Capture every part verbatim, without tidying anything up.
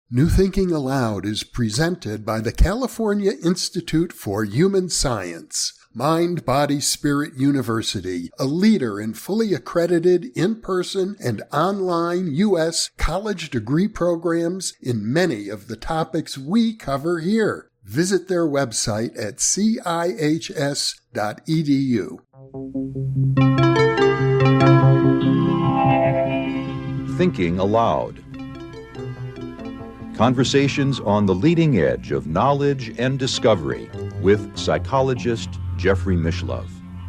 New Thinking Aloud is presented by the California Institute for Human Science, Mind, Body, Spirit University, a leader in fully accredited in-person and online U S college degree programs in many of the topics we cover here. Visit their website at c i h s dot e d u. Thinking Aloud. Conversations on the leading edge of knowledge and discovery with psychologist Jeffrey Mishlove.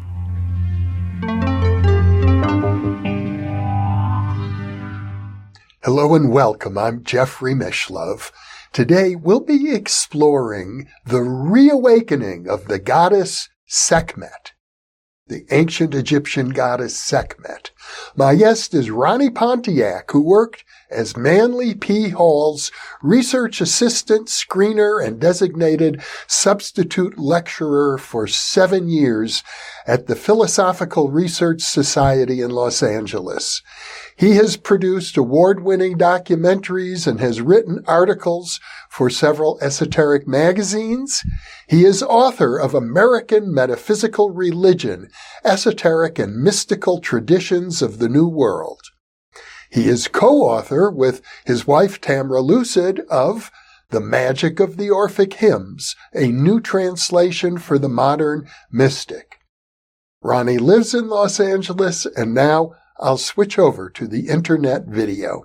Hello and welcome. I'm Jeffrey Mishlove. Today we'll be exploring the reawakening of the goddess Sekhmet, the ancient Egyptian goddess Sekhmet. My guest is Ronnie Pontiac, who worked as Manly P. Hall's research assistant, screener, and designated substitute lecturer for seven years at the Philosophical Research Society in Los Angeles. He has produced award-winning documentaries and has written articles for several esoteric magazines. He is author of American Metaphysical Religion, Esoteric and Mystical Traditions of the New World. He is co-author with his wife Tamra Lucid of The Magic of the Orphic Hymns, a new translation for the modern mystic. Ronnie lives in Los Angeles, and now I'll switch over to the internet video.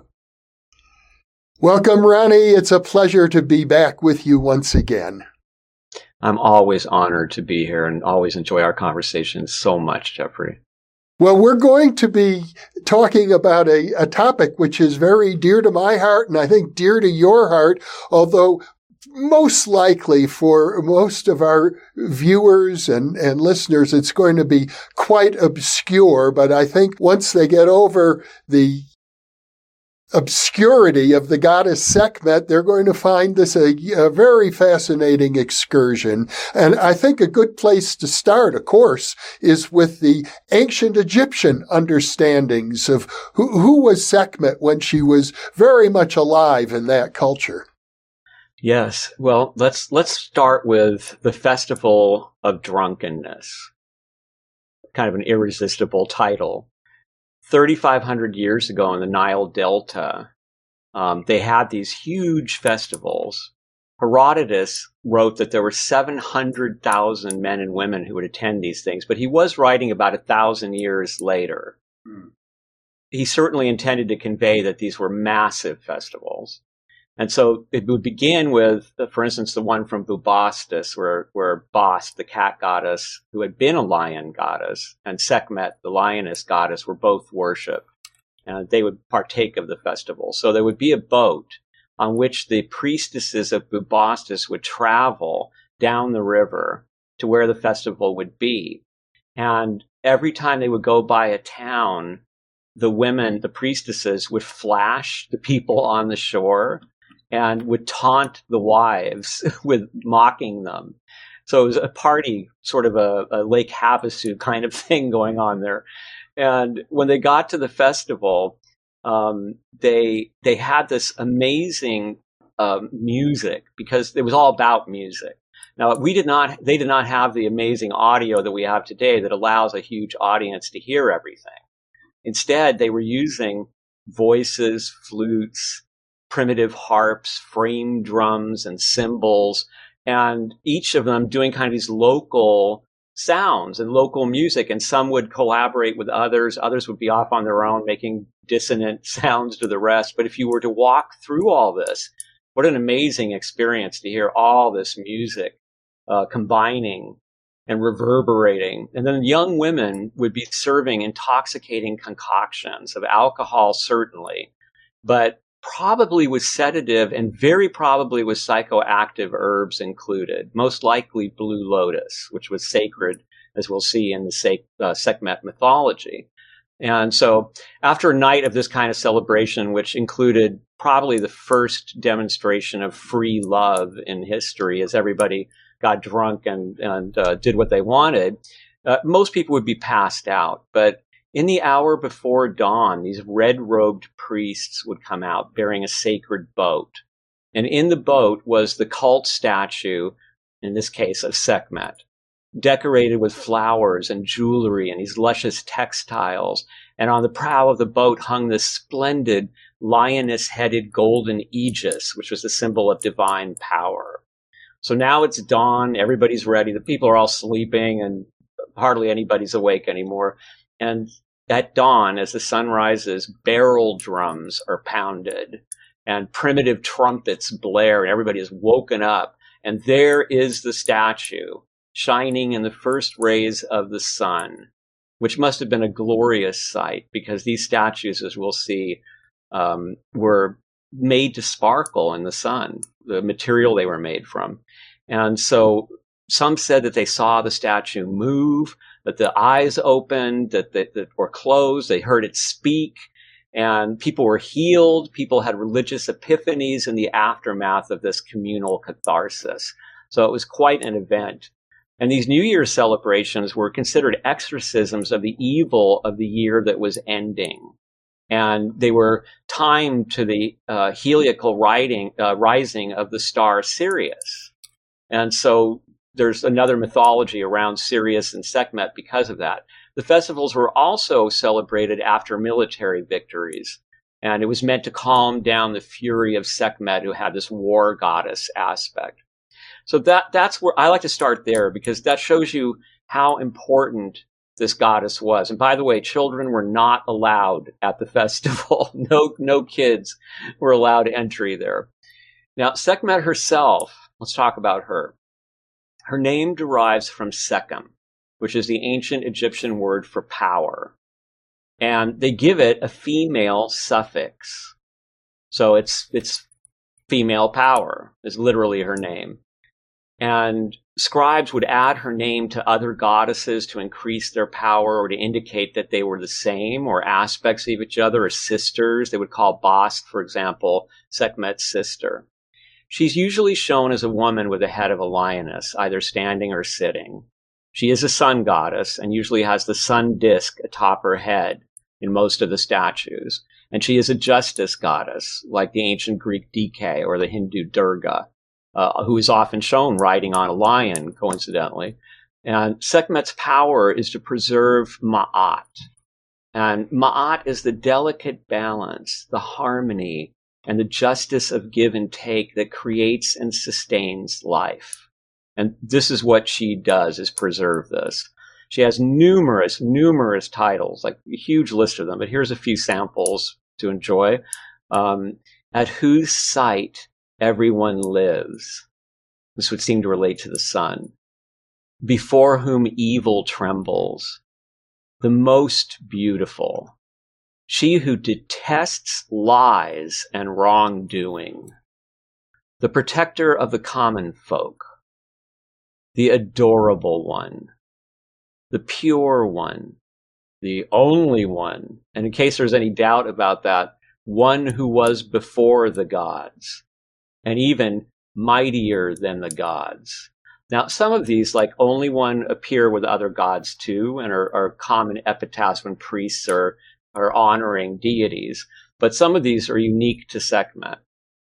Welcome, Ronnie. It's a pleasure to be back with you once again. I'm always honored to be here and always enjoy our conversations so much, Jeffrey. Well, we're going to be talking about a, a topic which is very dear to my heart and I think dear to your heart, although most likely for most of our viewers and, and listeners, it's going to be quite obscure. But I think once they get over the obscurity of the goddess Sekhmet, they're going to find this a, a very fascinating excursion. And I think a good place to start, of course, is with the ancient Egyptian understandings of who, who was Sekhmet when she was very much alive in that culture. Yes. Well, let's let's start with the Festival of Drunkenness, kind of an irresistible title. thirty-five hundred years ago in the Nile Delta, um, they had these huge festivals. Herodotus wrote that there were seven hundred thousand men and women who would attend these things, but he was writing about a thousand years later. Hmm. He certainly intended to convey that these were massive festivals. And so it would begin with, for instance, the one from Bubastis, where, where Bast, the cat goddess, who had been a lion goddess, and Sekhmet, the lioness goddess, were both worshipped. And they would partake of the festival. So there would be a boat on which the priestesses of Bubastis would travel down the river to where the festival would be. And every time they would go by a town, the women, the priestesses, would flash the people on the shore and would taunt the wives with mocking them. So it was a party, sort of a, a Lake Havasu kind of thing going on there. And when they got to the festival, um, they they had this amazing um, music, because it was all about music. Now, we did not, they did not have the amazing audio that we have today that allows a huge audience to hear everything. Instead, they were using voices, flutes, primitive harps, frame drums, and cymbals, and each of them doing kind of these local sounds and local music. And some would collaborate with others. Others would be off on their own, making dissonant sounds to the rest. But if you were to walk through all this, what an amazing experience to hear all this music uh, combining and reverberating. And then young women would be serving intoxicating concoctions of alcohol, certainly, but probably with sedative and very probably with psychoactive herbs included, most likely blue lotus, which was sacred, as we'll see in the Sek- uh, Sekhmet mythology. And so after a night of this kind of celebration, which included probably the first demonstration of free love in history, as everybody got drunk and, and uh, did what they wanted, uh, most people would be passed out. But in the hour before dawn, these red-robed priests would come out bearing a sacred boat. And in the boat was the cult statue, in this case of Sekhmet, decorated with flowers and jewelry and these luscious textiles. And on the prow of the boat hung this splendid lioness-headed golden aegis, which was the symbol of divine power. So now it's dawn, everybody's ready, the people are all sleeping, and hardly anybody's awake anymore. And at dawn, as the sun rises, barrel drums are pounded, and primitive trumpets blare, and everybody is woken up. And there is the statue, shining in the first rays of the sun, which must have been a glorious sight, because these statues, as we'll see, um, were made to sparkle in the sun, the material they were made from. And so some said that they saw the statue move, that the eyes opened, that, that, that were closed, they heard it speak, and people were healed. People had religious epiphanies in the aftermath of this communal catharsis. So it was quite an event. And these New Year's celebrations were considered exorcisms of the evil of the year that was ending. And they were timed to the uh, heliacal riding, uh, rising of the star Sirius. And so there's another mythology around Sirius and Sekhmet because of that. The festivals were also celebrated after military victories. And it was meant to calm down the fury of Sekhmet, who had this war goddess aspect. So that that's where I like to start there, because that shows you how important this goddess was. And by the way, children were not allowed at the festival. No, no kids were allowed entry there. Now, Sekhmet herself, let's talk about her. Her name derives from Sekhem, which is the ancient Egyptian word for power. And they give it a female suffix. So it's, it's female power is literally her name. And scribes would add her name to other goddesses to increase their power, or to indicate that they were the same or aspects of each other, or sisters. They would call Bast, for example, Sekhmet's sister. She's usually shown as a woman with the head of a lioness, either standing or sitting. She is a sun goddess and usually has the sun disk atop her head in most of the statues. And she is a justice goddess, like the ancient Greek Dike or the Hindu Durga. Uh, who is often shown riding on a lion, coincidentally. And Sekhmet's power is to preserve Ma'at. And Ma'at is the delicate balance, the harmony, and the justice of give and take that creates and sustains life. And this is what she does, is preserve this. She has numerous, numerous titles, like a huge list of them, but here's a few samples to enjoy. Um, at whose sight everyone lives. This would seem to relate to the sun. Before whom evil trembles. The most beautiful. She who detests lies and wrongdoing. The protector of the common folk. The adorable one. The pure one. The only one. And in case there's any doubt about that, one who was before the gods. And even mightier than the gods. Now, some of these, like only one, appear with other gods too, and are, are common epitaphs when priests are, are honoring deities. But some of these are unique to Sekhmet.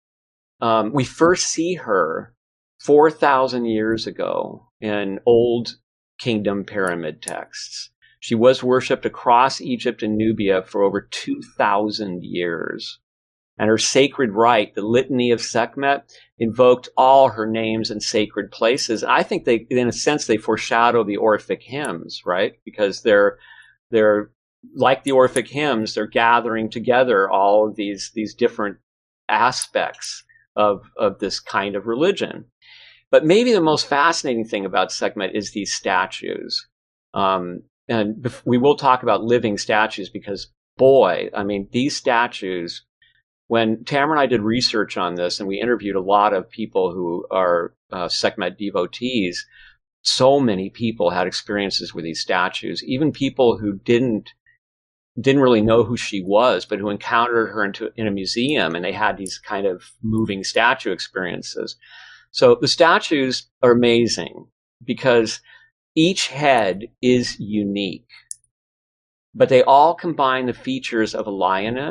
Um, we first see her four thousand years ago in Old Kingdom pyramid texts. She was worshipped across Egypt and Nubia for over two thousand years. And her sacred rite, the Litany of Sekhmet, invoked all her names and sacred places. I think they, in a sense, they foreshadow the Orphic hymns, right? Because they're, they're like the Orphic hymns, they're gathering together all of these, these different aspects of, of this kind of religion. But maybe the most fascinating thing about Sekhmet is these statues. Um, and we will talk about living statues because, boy, I mean, these statues, when Tamara and I did research on this, and we interviewed a lot of people who are uh, Sekhmet devotees, so many people had experiences with these statues, even people who didn't didn't really know who she was, but who encountered her into, in a museum, and they had these kind of moving statue experiences. So the statues are amazing because each head is unique, but they all combine the features of a lioness,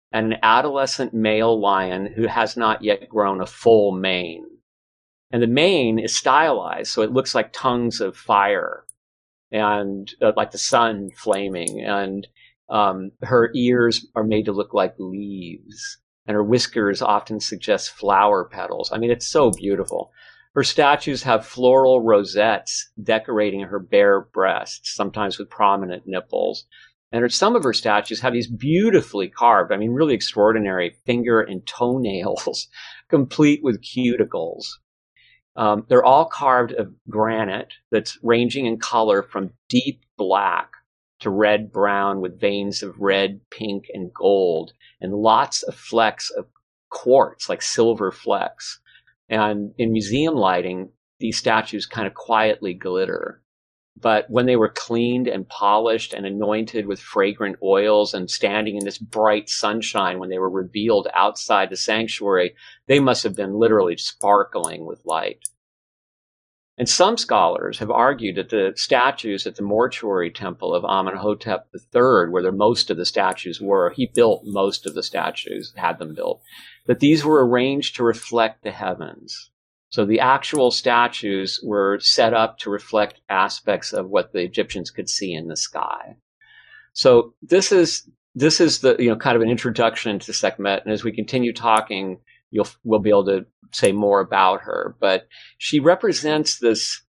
and an adolescent male lion who has not yet grown a full mane. And the mane is stylized, so it looks like tongues of fire and uh, like the sun flaming. And um, her ears are made to look like leaves, and her whiskers often suggest flower petals. I mean, it's so beautiful. Her statues have floral rosettes decorating her bare breasts, sometimes with prominent nipples. And her, some of her statues have these beautifully carved, I mean, really extraordinary finger and toenails, complete with cuticles. Um, they're all carved of granite that's ranging in color from deep black to red brown with veins of red, pink, and gold, and lots of flecks of quartz, like silver flecks. And in museum lighting, these statues kind of quietly glitter. But when they were cleaned and polished and anointed with fragrant oils and standing in this bright sunshine when they were revealed outside the sanctuary, they must have been literally sparkling with light. And some scholars have argued that the statues at the mortuary temple of Amenhotep the third, where the, most of the statues were, he built most of the statues, had them built, that these were arranged to reflect the heavens. So the actual statues were set up to reflect aspects of what the Egyptians could see in the sky. So this is this is the you know kind of an introduction to Sekhmet, and as we continue talking, you'll we'll be able to say more about her. But she represents this.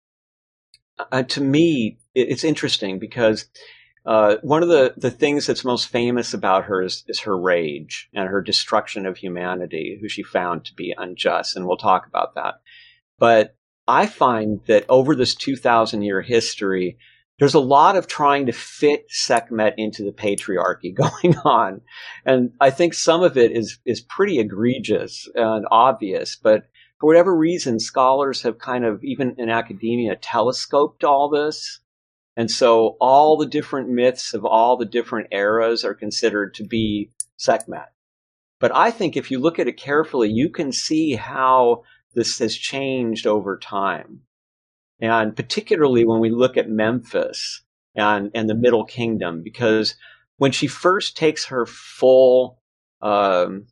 Uh, to me, it, it's interesting because uh, one of the the things that's most famous about her is, is her rage and her destruction of humanity, who she found to be unjust, and we'll talk about that. But I find that over this two thousand year history, there's a lot of trying to fit Sekhmet into the patriarchy going on. And I think some of it is, is pretty egregious and obvious, but for whatever reason, scholars have kind of, even in academia, telescoped all this. And so all the different myths of all the different eras are considered to be Sekhmet. But I think if you look at it carefully, you can see how this has changed over time. And particularly when we look at Memphis and, and the Middle Kingdom, because when she first takes her full um,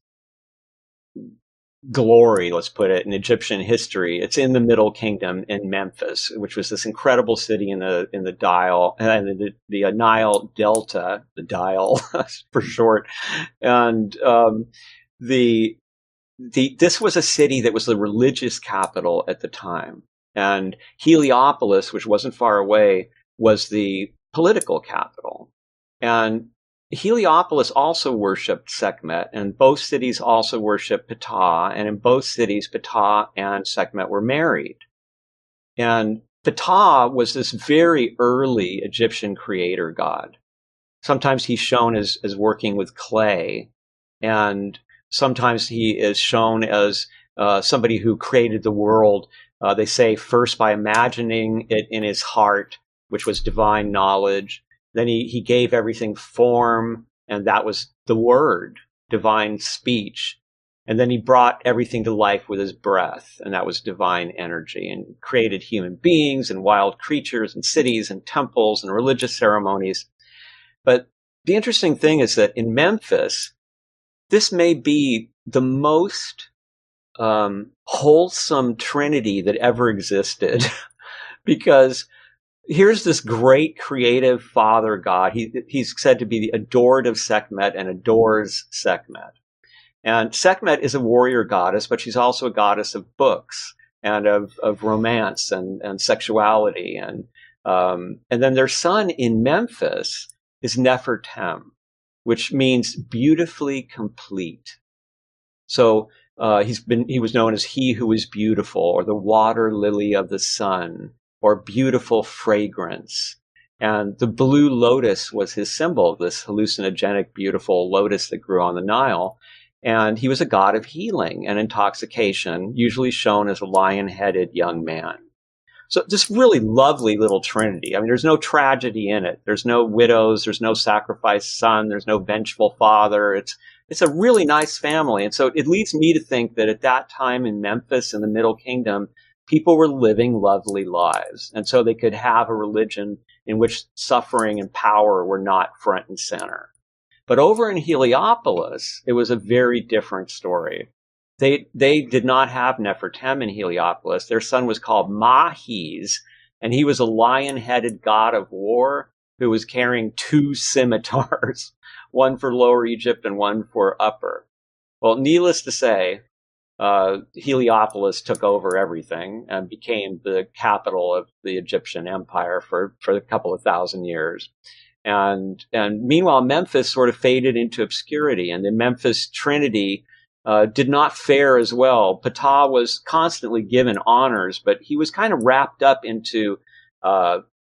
glory, let's put it, in Egyptian history, it's in the Middle Kingdom in Memphis, which was this incredible city in the in the Dial and the, the Nile Delta, the Dial for short, and um, the the this was a city that was the religious capital at the time. And Heliopolis, which wasn't far away, was the political capital. And Heliopolis also worshipped Sekhmet, and both cities also worshipped Ptah, and in both cities, Ptah and Sekhmet were married. And Ptah was this very early Egyptian creator god. Sometimes he's shown as, as working with clay, and sometimes he is shown as uh, somebody who created the world. Uh, they say first by imagining it in his heart, which was divine knowledge. Then he, he gave everything form, and that was the word, divine speech. And then he brought everything to life with his breath, and that was divine energy, and created human beings and wild creatures and cities and temples and religious ceremonies. But the interesting thing is that in Memphis, this may be the most um, wholesome trinity that ever existed, because here's this great creative father god. He, he's said to be the adored of Sekhmet and adores Sekhmet. And Sekhmet is a warrior goddess, but she's also a goddess of books and of, of romance and, and sexuality. And, um, and then their son in Memphis is Nefertem, which means beautifully complete. So uh, he's been he was known as he who is beautiful, or the water lily of the sun, or beautiful fragrance. And the blue lotus was his symbol, this hallucinogenic, beautiful lotus that grew on the Nile. And he was a god of healing and intoxication, usually shown as a lion-headed young man. So this really lovely little trinity. I mean, there's no tragedy in it. There's no widows. There's no sacrificed son. There's no vengeful father. It's it's a really nice family. And so it leads me to think that at that time in Memphis in the Middle Kingdom, people were living lovely lives. And so they could have a religion in which suffering and power were not front and center. But over in Heliopolis, it was a very different story. They they did not have Nefertem in Heliopolis. Their son was called Mahes, and he was a lion-headed god of war who was carrying two scimitars, one for Lower Egypt and one for Upper. Well, needless to say, uh, Heliopolis took over everything and became the capital of the Egyptian empire for, for a couple of thousand years. And, and meanwhile, Memphis sort of faded into obscurity, and the Memphis Trinity uh, did not fare as well. Ptah was constantly given honors, but he was kind of wrapped up into uh,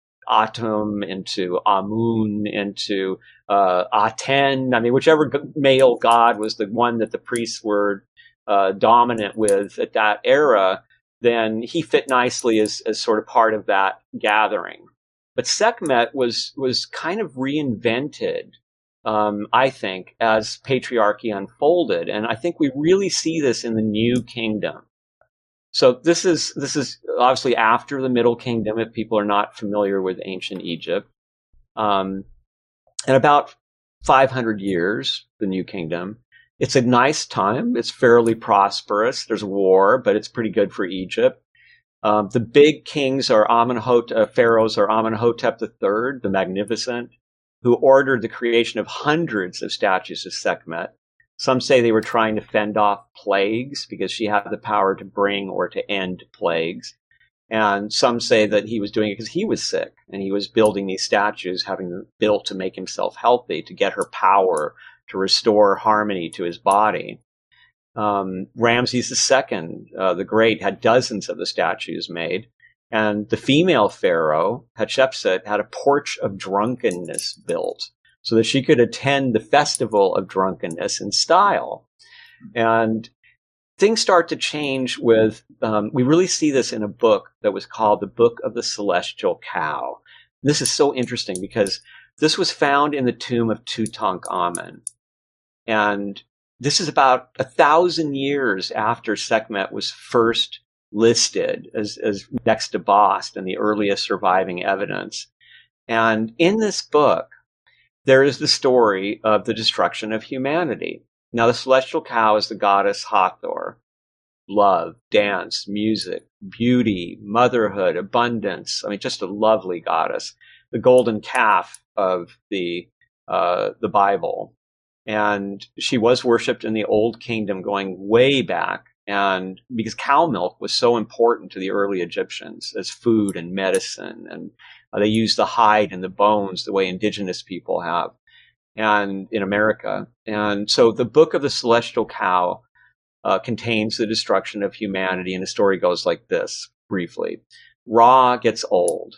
Atum, into Amun, into uh, Aten. I mean, whichever male god was the one that the priests were uh, dominant with at that era, then he fit nicely as, as sort of part of that gathering. But Sekhmet was was kind of reinvented, um, I think, as patriarchy unfolded, and I think we really see this in the New Kingdom. So this is this is obviously after the Middle Kingdom, if people are not familiar with ancient Egypt, um, and about five hundred years, the New Kingdom. It's a nice time. It's fairly prosperous. There's war, but it's pretty good for Egypt. Um, the big kings are Amenhotep, uh, pharaohs are Amenhotep the Third, the Magnificent, who ordered the creation of hundreds of statues of Sekhmet. Some say they were trying to fend off plagues because she had the power to bring or to end plagues. And some say that he was doing it because he was sick and he was building these statues, having them built to make himself healthy, to get her power, to restore harmony to his body. Um, Ramses the Second, uh, the Great, had dozens of the statues made. And the female pharaoh, Hatshepsut, had a porch of drunkenness built so that she could attend the festival of drunkenness in style. And things start to change with, um, we really see this in a book that was called the Book of the Celestial Cow. This is so interesting because this was found in the tomb of Tutankhamun. And this is about a thousand years after Sekhmet was first listed as, as next to Bast and the earliest surviving evidence. And in this book, there is the story of the destruction of humanity. Now, the celestial cow is the goddess Hathor. Love, dance, music, beauty, motherhood, abundance. I mean, just a lovely goddess. The golden calf of the uh, the Bible. And she was worshipped in the Old Kingdom going way back. And because cow milk was so important to the early Egyptians as food and medicine, and uh, they used the hide and the bones the way indigenous people have, and in America. And so the Book of the Celestial Cow uh, contains the destruction of humanity. And the story goes like this, briefly. Ra gets old.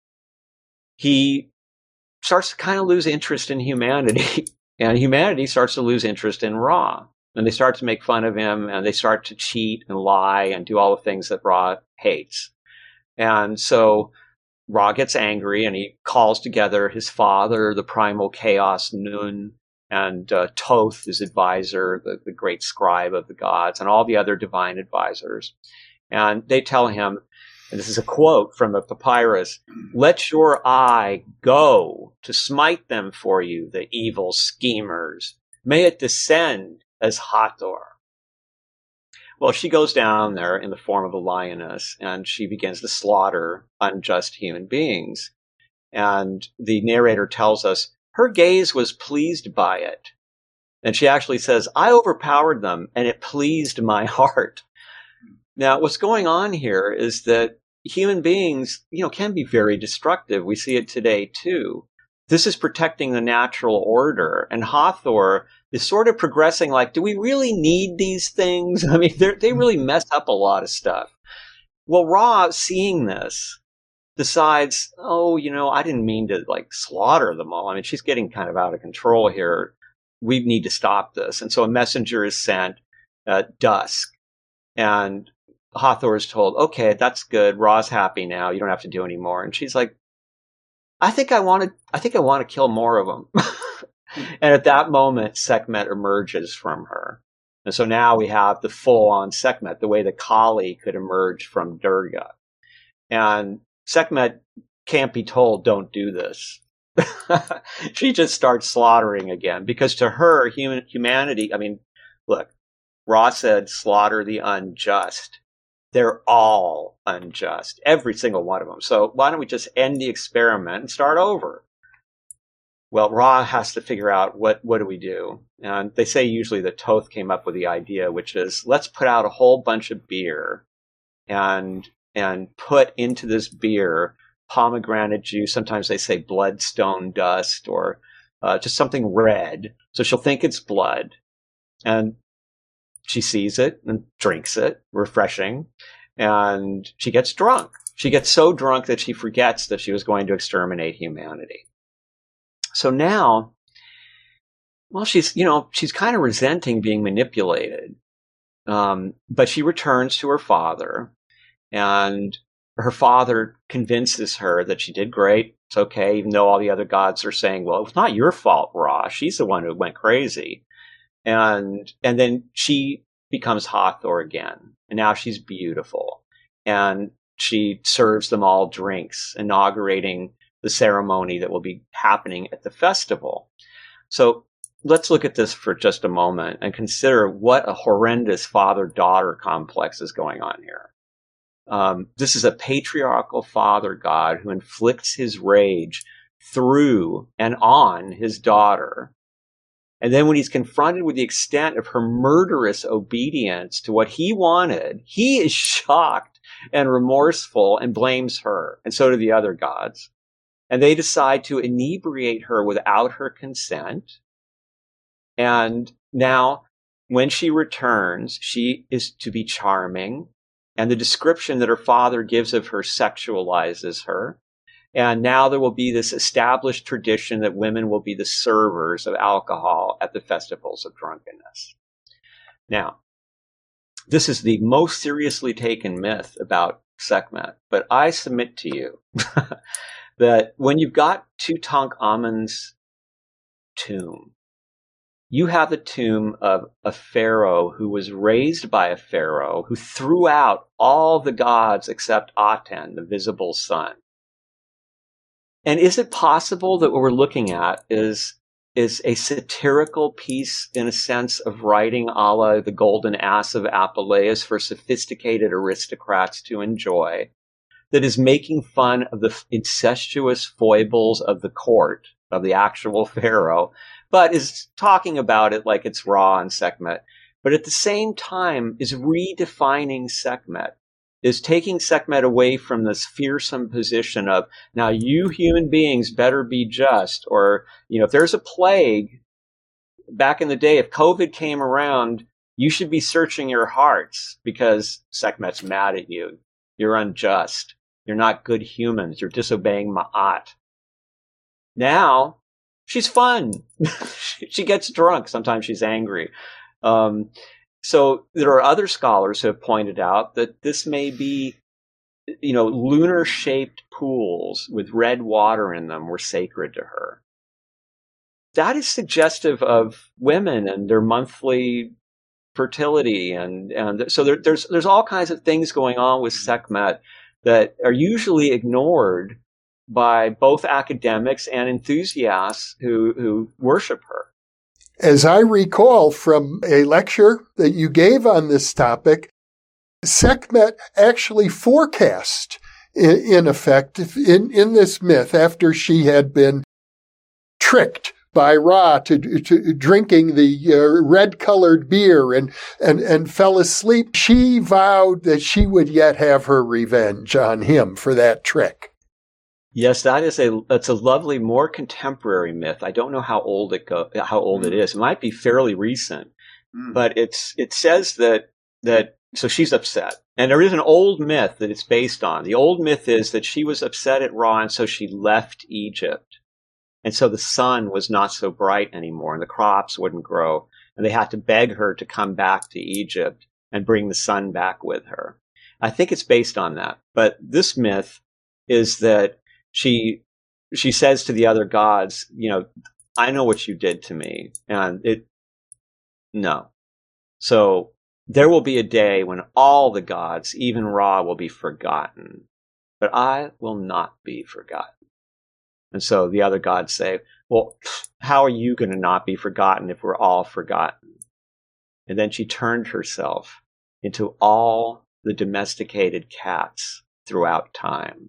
He starts to kind of lose interest in humanity. And humanity starts to lose interest in Ra. And they start to make fun of him, and they start to cheat and lie and do all the things that Ra hates. And so Ra gets angry, and he calls together his father, the primal chaos Nun, and uh, Thoth, his advisor, the, the great scribe of the gods, and all the other divine advisors. And they tell him, and this is a quote from a papyrus, "Let your eye go to smite them for you, the evil schemers. May it descend as Hathor." Well, she goes down there in the form of a lioness, and she begins to slaughter unjust human beings. And the narrator tells us her gaze was pleased by it. And she actually says, "I overpowered them, and it pleased my heart." Now, what's going on here is that human beings, you know, can be very destructive. We see it today, too. This is protecting the natural order. And Hathor is sort of progressing like, do we really need these things? I mean, they really mess up a lot of stuff. Well, Ra, seeing this, decides, oh, you know, I didn't mean to, like, slaughter them all. I mean, she's getting kind of out of control here. We need to stop this. And so a messenger is sent at dusk. And Hathor is told, okay, that's good. Ra's happy now. You don't have to do any more. And she's like, I think I want to, I think I want to kill more of them. And at that moment, Sekhmet emerges from her. And so now we have the full-on Sekhmet, the way the Kali could emerge from Durga. And Sekhmet can't be told, don't do this. She just starts slaughtering again because to her, human humanity, I mean, look, Ra said, slaughter the unjust. They're all unjust, every single one of them. So why don't we just end the experiment and start over? Well, Ra has to figure out what, what do we do? And they say usually that Thoth came up with the idea, which is let's put out a whole bunch of beer and, and put into this beer pomegranate juice. Sometimes they say bloodstone dust or uh, just something red. So she'll think it's blood. And she sees it and drinks it, refreshing. And she gets drunk. She gets so drunk that she forgets that she was going to exterminate humanity. So now, well, she's, you know, she's kind of resenting being manipulated. Um, but she returns to her father, and her father convinces her that she did great. It's okay, even though all the other gods are saying, well, it's not your fault, Ra. She's the one who went crazy. And, and then she becomes Hathor again. And now she's beautiful. And she serves them all drinks, inaugurating the ceremony that will be happening at the festival. So let's look at this for just a moment and consider what a horrendous father-daughter complex is going on here. Um, this is a patriarchal father god who inflicts his rage through and on his daughter. And then when he's confronted with the extent of her murderous obedience to what he wanted, he is shocked and remorseful and blames her. And so do the other gods. And they decide to inebriate her without her consent. And now, when she returns, she is to be charming. And the description that her father gives of her sexualizes her. And now there will be this established tradition that women will be the servers of alcohol at the festivals of drunkenness. Now, this is the most seriously taken myth about Sekhmet, but I submit to you that when you've got Tutankhamun's tomb, you have the tomb of a pharaoh who was raised by a pharaoh who threw out all the gods except Aten, the visible sun. And is it possible that what we're looking at is, is a satirical piece, in a sense, of writing a la the Golden Ass of Apuleius for sophisticated aristocrats to enjoy, that is making fun of the incestuous foibles of the court, of the actual pharaoh, but is talking about it like it's Ra and Sekhmet, but at the same time is redefining Sekhmet, is taking Sekhmet away from this fearsome position of, now you human beings better be just, or, you know, if there's a plague, back in the day, if COVID came around, you should be searching your hearts because Sekhmet's mad at you. You're unjust. You're not good humans. You're disobeying Ma'at. Now, she's fun. She gets drunk. Sometimes she's angry. Um, so there are other scholars who have pointed out that this may be, you know, lunar-shaped pools with red water in them were sacred to her. That is suggestive of women and their monthly fertility, and and so there, there's there's all kinds of things going on with Sekhmet that are usually ignored by both academics and enthusiasts who who worship her. As I recall from a lecture that you gave on this topic, Sekhmet actually forecast, in, in effect, in, in this myth, after she had been tricked by Ra to, to drinking the uh, red-colored beer and, and, and fell asleep, she vowed that she would yet have her revenge on him for that trick. Yes, that is a that's a lovely, more contemporary myth. I don't know how old it go, how old mm. it is. It might be fairly recent, mm. but it's it says that that so she's upset, and there is an old myth that it's based on. The old myth is that she was upset at Ra, and so she left Egypt, and so the sun was not so bright anymore, and the crops wouldn't grow, and they had to beg her to come back to Egypt and bring the sun back with her. I think it's based on that, but this myth is that She she says to the other gods, you know, I know what you did to me. And it, no. So there will be a day when all the gods, even Ra, will be forgotten. But I will not be forgotten. And so the other gods say, well, how are you going to not be forgotten if we're all forgotten? And then she turned herself into all the domesticated cats throughout time.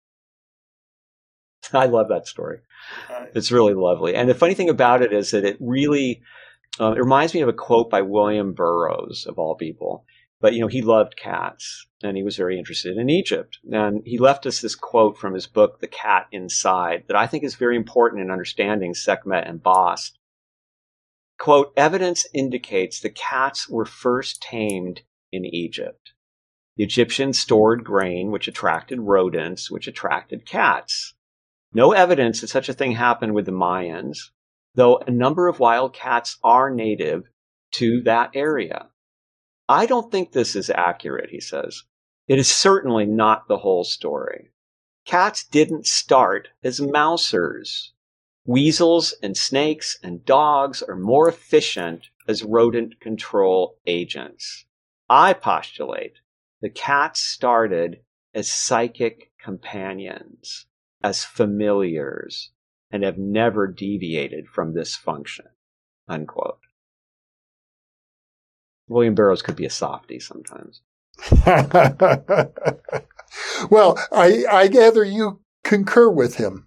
I love that story. It's really lovely. And the funny thing about it is that it really uh, it reminds me of a quote by William Burroughs, of all people. But, you know, he loved cats, and he was very interested in Egypt. And he left us this quote from his book, The Cat Inside, that I think is very important in understanding Sekhmet and Bast. Quote, evidence indicates the cats were first tamed in Egypt. The Egyptians stored grain, which attracted rodents, which attracted cats. No evidence that such a thing happened with the Mayans, though a number of wild cats are native to that area. I don't think this is accurate, he says. It is certainly not the whole story. Cats didn't start as mousers. Weasels and snakes and dogs are more efficient as rodent control agents. I postulate the cats started as psychic companions, as familiars, and have never deviated from this function, unquote. William Burroughs could be a softie sometimes. Well, I, I gather you concur with him.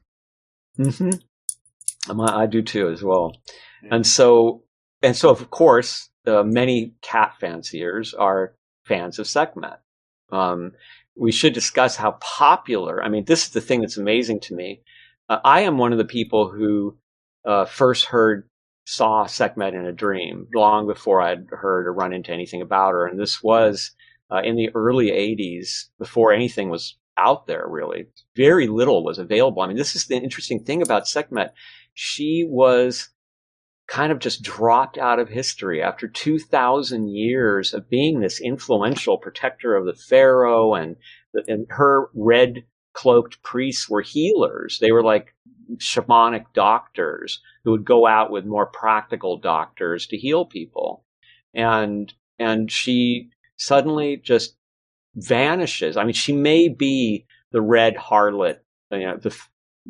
Mm-hmm. I do too, as well. And so, and so, of course, uh, many cat fanciers are fans of Sekhmet. Um, we should discuss how popular. I mean, this is the thing that's amazing to me. Uh, I am one of the people who uh, first heard, saw Sekhmet in a dream long before I'd heard or run into anything about her. And this was uh, in the early eighties, before anything was out there, really. Very little was available. I mean, this is the interesting thing about Sekhmet. She was kind of just dropped out of history after two thousand years of being this influential protector of the pharaoh, and, and her red cloaked priests were healers. They were like shamanic doctors who would go out with more practical doctors to heal people. And, and she suddenly just vanishes. I mean, she may be the red harlot, you know, the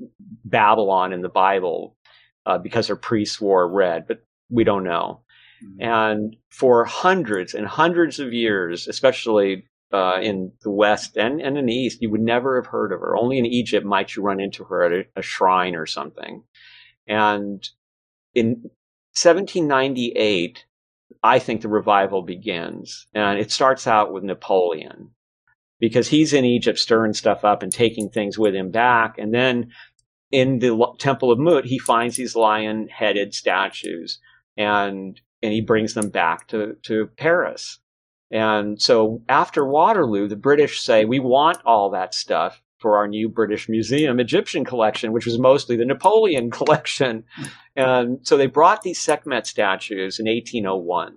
Babylon in the Bible, uh, because her priests wore red, but we don't know. Mm-hmm. And for hundreds and hundreds of years, especially uh, in the West and, and in the East, you would never have heard of her. Only in Egypt might you run into her at a, a shrine or something. And in seventeen ninety-eight, I think the revival begins. And it starts out with Napoleon, because he's in Egypt stirring stuff up and taking things with him back. And then in the Temple of Mut, he finds these lion-headed statues, and and he brings them back to, to Paris. And so after Waterloo, the British say, we want all that stuff for our new British Museum Egyptian collection, which was mostly the Napoleon collection. And so they brought these Sekhmet statues in eighteen oh one.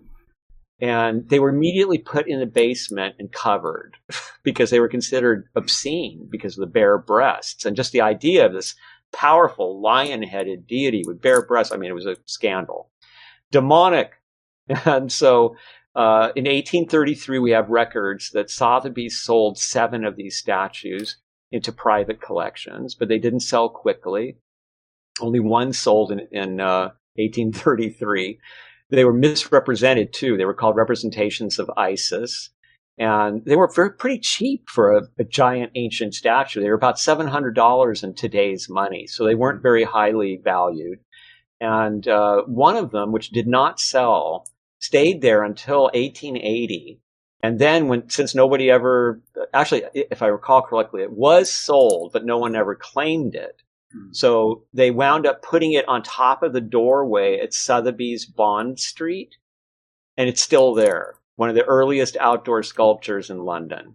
And they were immediately put in the basement and covered because they were considered obscene because of the bare breasts. And just the idea of this powerful lion-headed deity with bare breasts, I mean, it was a scandal. Demonic. And so uh, in eighteen thirty-three, we have records that Sotheby's sold seven of these statues into private collections, but they didn't sell quickly. Only one sold in, in uh, eighteen thirty-three. They were misrepresented, too. They were called representations of Isis. And they were very pretty cheap for a, a giant ancient statue. They were about seven hundred dollars in today's money. So they weren't very highly valued. And uh, one of them, which did not sell, stayed there until eighteen eighty. And then when, since nobody ever, actually, if I recall correctly, it was sold, but no one ever claimed it. So they wound up putting it on top of the doorway at Sotheby's Bond Street, and it's still there. One of the earliest outdoor sculptures in London.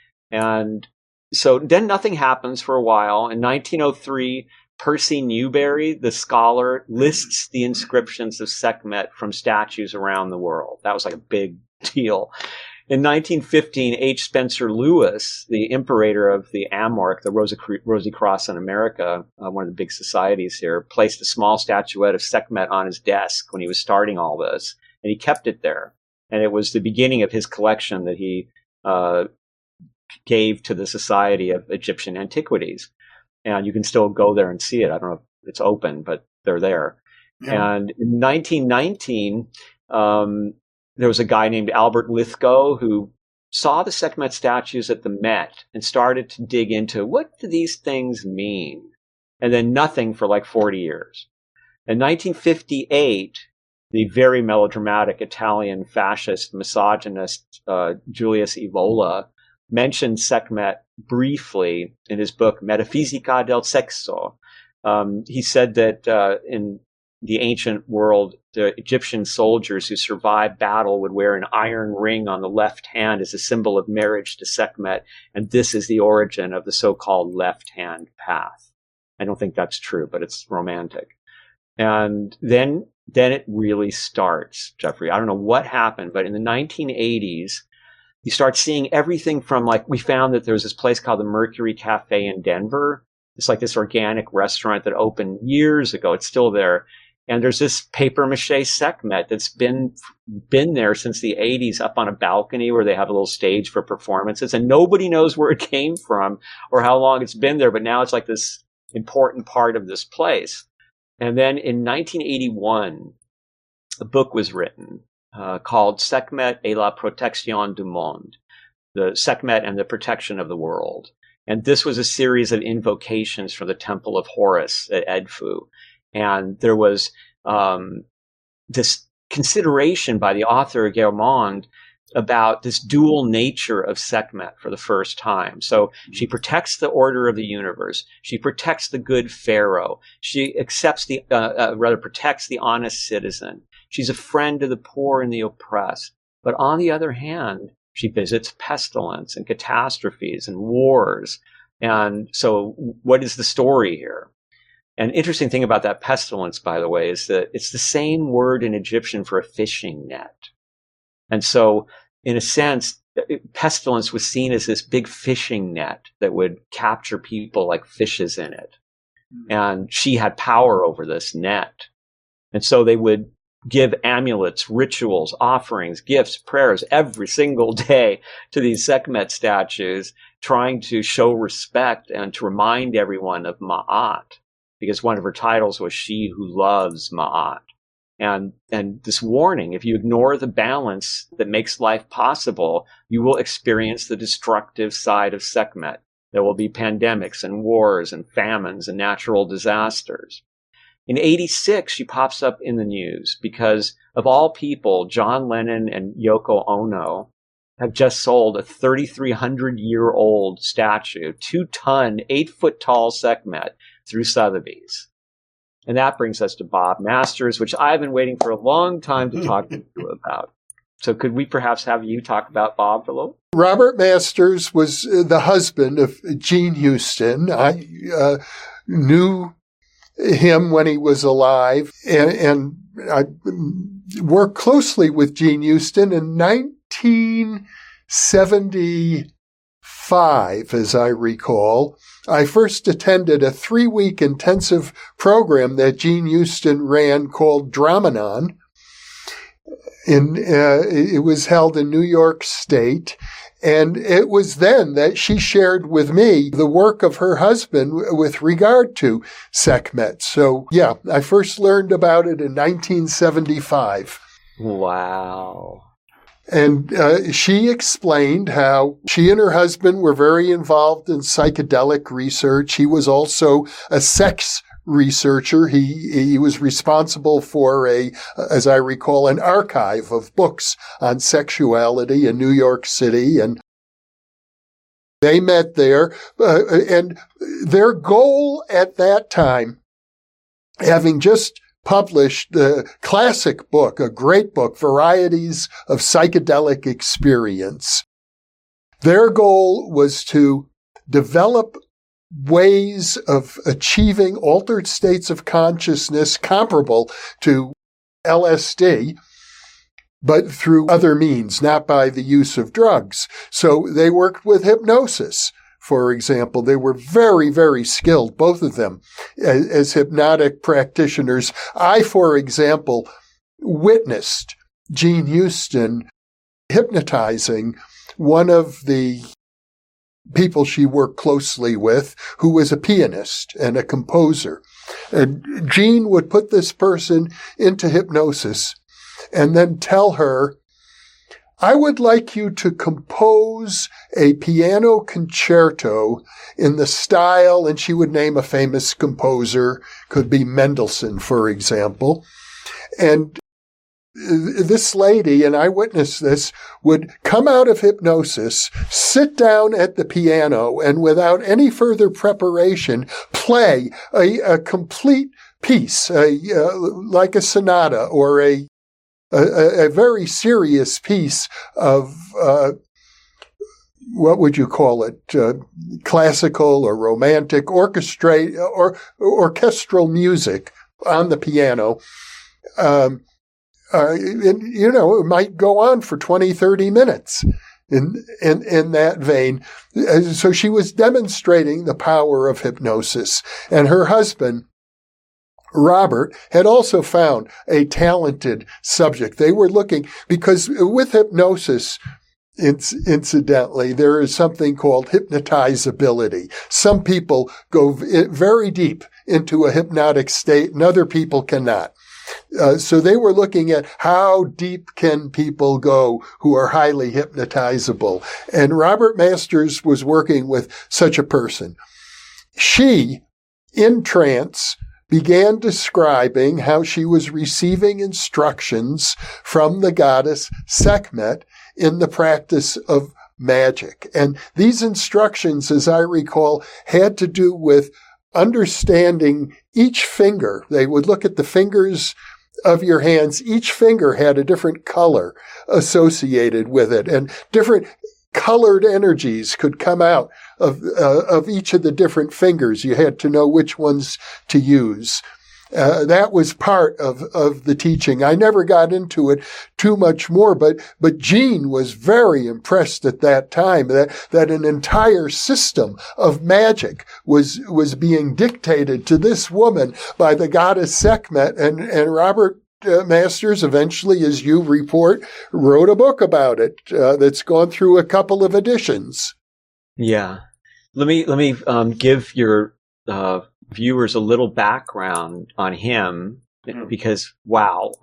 And so then nothing happens for a while. In nineteen oh three, Percy Newberry, the scholar, lists the inscriptions of Sekhmet from statues around the world. That was like a big deal. In nineteen fifteen, H. Spencer Lewis, the imperator of the AMORC, the Rosa, Rosy Cross in America, uh, one of the big societies here, placed a small statuette of Sekhmet on his desk when he was starting all this, and he kept it there. And it was the beginning of his collection that he uh, gave to the Society of Egyptian Antiquities. and you can still go there and see it. I don't know if it's open, but they're there. Yeah. And in nineteen nineteen, um, there was a guy named Albert Lithgow who saw the Sekhmet statues at the Met and started to dig into what do these things mean? And then nothing for like forty years. In nineteen fifty-eight, the very melodramatic Italian fascist misogynist uh, Julius Evola mentioned Sekhmet briefly in his book Metafisica del Sexo. Um, he said that uh, in the ancient world, the Egyptian soldiers who survived battle would wear an iron ring on the left hand as a symbol of marriage to Sekhmet, and this is the origin of the so-called left-hand path. I don't think that's true, but it's romantic. And then, then it really starts, Jeffrey. I don't know what happened, but in the nineteen eighties, you start seeing everything from, like, we found that there was this place called the Mercury Cafe in Denver. It's like this organic restaurant that opened years ago. It's still there. And there's this papier-mâché Sekhmet that's been been there since the eighties, up on a balcony where they have a little stage for performances. And nobody knows where it came from or how long it's been there. But now it's like this important part of this place. And then in nineteen eighty-one, a book was written uh, called Sekhmet et la protection du monde, the Sekhmet and the protection of the world. And this was a series of invocations for the Temple of Horus at Edfu. And there was um, this consideration by the author Guermond about this dual nature of Sekhmet for the first time. So she protects the order of the universe. She protects the good pharaoh. She accepts the, uh, uh, rather protects the honest citizen. She's a friend to the poor and the oppressed. But on the other hand, she visits pestilence and catastrophes and wars. And so what is the story here? An interesting thing about that pestilence, by the way, is that it's the same word in Egyptian for a fishing net. And so, in a sense, pestilence was seen as this big fishing net that would capture people like fishes in it. And she had power over this net. And so they would give amulets, rituals, offerings, gifts, prayers every single day to these Sekhmet statues, trying to show respect and to remind everyone of Ma'at, because one of her titles was She Who Loves Ma'at. And, and this warning, if you ignore the balance that makes life possible, you will experience the destructive side of Sekhmet. There will be pandemics and wars and famines and natural disasters. In eighty-six, she pops up in the news because, of all people, John Lennon and Yoko Ono have just sold a thirty-three hundred year old statue, two ton, eight foot tall Sekhmet through Sotheby's. And that brings us to Bob Masters, which I've been waiting for a long time to talk to you about. So could we perhaps have you talk about Bob for a little? Robert Masters was the husband of Jean Houston. I uh, knew him when he was alive, and, and I worked closely with Jean Houston in nineteen seventy-five, as I recall. I first attended a three-week intensive program that Jean Houston ran called Dramanon. In, uh, it was held in New York State. And it was then that she shared with me the work of her husband with regard to Sekhmet. So, yeah, I first learned about it in nineteen seventy-five. Wow. And uh, she explained how she and her husband were very involved in psychedelic research. He was also a sex researcher. He he was responsible for a, as I recall, an archive of books on sexuality in New York City, and they met there. Uh, and their goal at that time, having just published the classic book, a great book, Varieties of Psychedelic Experience, their goal was to develop ways of achieving altered states of consciousness comparable to L S D, but through other means, not by the use of drugs. So they worked with hypnosis, for example. They were very, very skilled, both of them, as, as hypnotic practitioners. I, for example, witnessed Jean Houston hypnotizing one of the people she worked closely with who was a pianist and a composer. And Jean would put this person into hypnosis and then tell her, I would like you to compose a piano concerto in the style, and she would name a famous composer, could be Mendelssohn, for example. And this lady, and I witnessed this, would come out of hypnosis, sit down at the piano, and without any further preparation, play a, a complete piece, a, uh, like a sonata or a A, a very serious piece of, uh, what would you call it, uh, classical or romantic orchestrate or orchestral music on the piano. Um, uh, and, you know, it might go on for twenty, thirty minutes in, in, in that vein. So she was demonstrating the power of hypnosis, and her husband, Robert, had also found a talented subject. They were looking, because with hypnosis, it's, incidentally, there is something called hypnotizability. Some people go very deep into a hypnotic state and other people cannot. Uh, so they were looking at how deep can people go who are highly hypnotizable. And Robert Masters was working with such a person. She, in trance, began describing how she was receiving instructions from the goddess Sekhmet in the practice of magic. And these instructions, as I recall, had to do with understanding each finger. They would look at the fingers of your hands. Each finger had a different color associated with it, and different colored energies could come out of uh, of each of the different fingers. You had to know which ones to use. Uh, that was part of, of the teaching. I never got into it too much more, but, but Jean was very impressed at that time that, that an entire system of magic was, was being dictated to this woman by the goddess Sekhmet, and, and Robert Uh, Masters eventually, as you report, wrote a book about it uh, that's gone through a couple of editions. Yeah. Let me, let me um, give your uh, viewers a little background on him, mm. because, wow.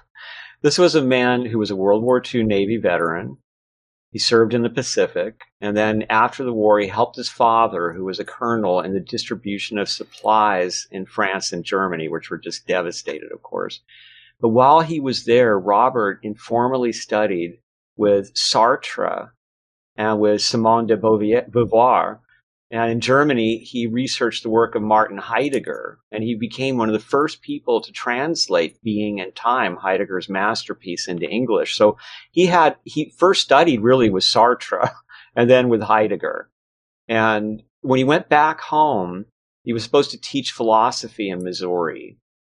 This was a man who was a World War Two Navy veteran. He served in the Pacific. And then after the war, he helped his father, who was a colonel, in the distribution of supplies in France and Germany, which were just devastated, of course. But while he was there, Robert informally studied with Sartre and with Simone de Beauvoir. And in Germany, he researched the work of Martin Heidegger, and he became one of the first people to translate Being and Time, Heidegger's masterpiece, into English. So he had, he first studied really with Sartre and then with Heidegger. And when he went back home, he was supposed to teach philosophy in Missouri.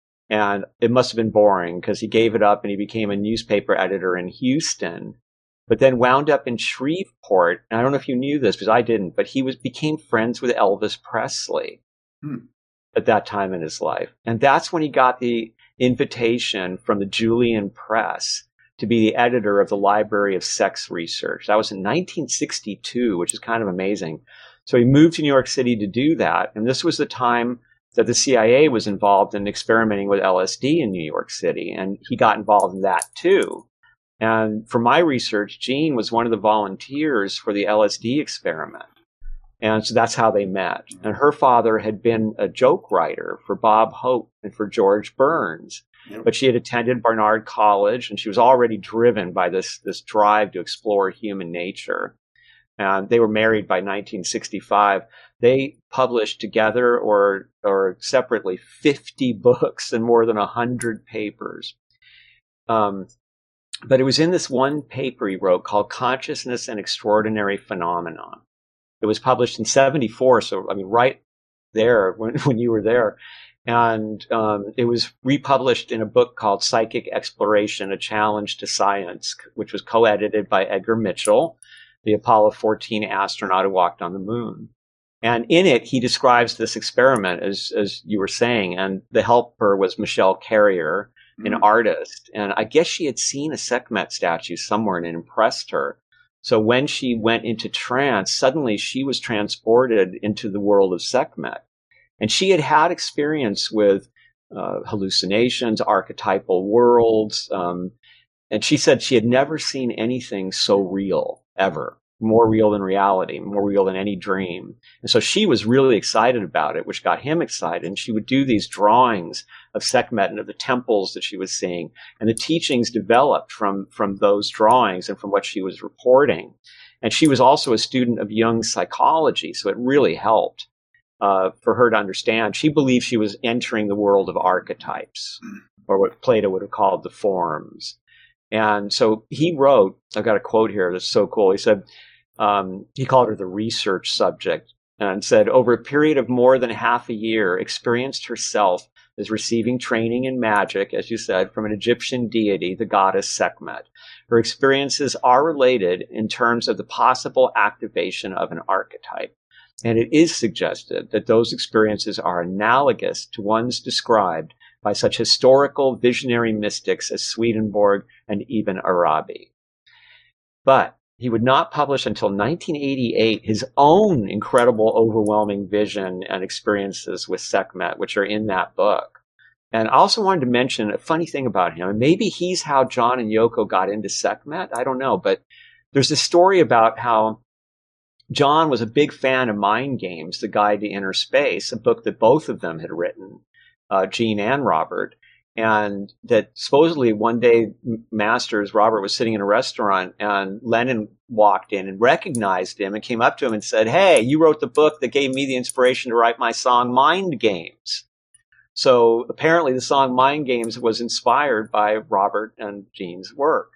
And it must have been boring because he gave it up and he became a newspaper editor in Houston, but then wound up in Shreveport. And I don't know if you knew this, because I didn't, but he was became friends with Elvis Presley hmm. at that time in his life. And that's when he got the invitation from the Julian Press to be the editor of the Library of Sex Research. That was in nineteen sixty-two, which is kind of amazing. So he moved to New York City to do that. And this was the time that the C I A was involved in experimenting with L S D in New York City. And he got involved in that too. And for my research, Jean was one of the volunteers for the L S D experiment. And so that's how they met. And her father had been a joke writer for Bob Hope and for George Burns. Yep. But she had attended Barnard College, and she was already driven by this, this drive to explore human nature. And they were married by nineteen sixty-five. They published together or or separately fifty books and more than one hundred papers. Um, but it was in this one paper he wrote called Consciousness and Extraordinary Phenomena. It was published in seventy-four, so, I mean, right there when, when you were there. And um, it was republished in a book called Psychic Exploration, A Challenge to Science, which was co-edited by Edgar Mitchell, the Apollo fourteen astronaut who walked on the moon. And in it, he describes this experiment, as as you were saying, and the helper was Michelle Carrier, an mm-hmm. artist. And I guess she had seen a Sekhmet statue somewhere and it impressed her. So when she went into trance, suddenly she was transported into the world of Sekhmet. And she had had experience with uh, hallucinations, archetypal worlds. Um, and she said she had never seen anything so real, ever. More real than reality, more real than any dream. And so she was really excited about it, which got him excited. And she would do these drawings of Sekhmet and of the temples that she was seeing. And the teachings developed from, from those drawings and from what she was reporting. And she was also a student of Jung's psychology, so it really helped uh, for her to understand. She believed she was entering the world of archetypes, or what Plato would have called the forms. And so he wrote, I've got a quote here that's so cool. He said, um, he called her the research subject, and said, over a period of more than half a year, experienced herself as receiving training in magic, as you said, from an Egyptian deity, the goddess Sekhmet. Her experiences are related in terms of the possible activation of an archetype. And it is suggested that those experiences are analogous to ones described by such historical visionary mystics as Swedenborg and Ibn Arabi. But he would not publish until nineteen eighty-eight his own incredible, overwhelming vision and experiences with Sekhmet, which are in that book. And I also wanted to mention a funny thing about him. And maybe he's how John and Yoko got into Sekhmet. I don't know. But there's a story about how John was a big fan of Mind Games, The Guide to Inner Space, a book that both of them had written, uh, Gene and Robert. And that supposedly one day, Masters, Robert was sitting in a restaurant and Lennon walked in and recognized him and came up to him and said, hey, you wrote the book that gave me the inspiration to write my song Mind Games. So apparently the song Mind Games was inspired by Robert and Gene's work.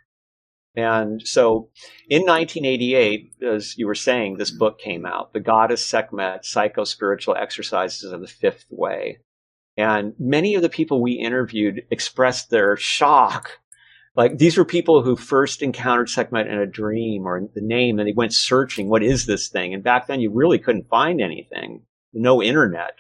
And so in nineteen eighty-eight, as you were saying, this book came out, The Goddess Sekhmet, Psycho-Spiritual Exercises of the Fifth Way. And many of the people we interviewed expressed their shock. Like, these were people who first encountered Sekhmet in a dream or in the name, and they went searching, what is this thing? And back then you really couldn't find anything, no internet.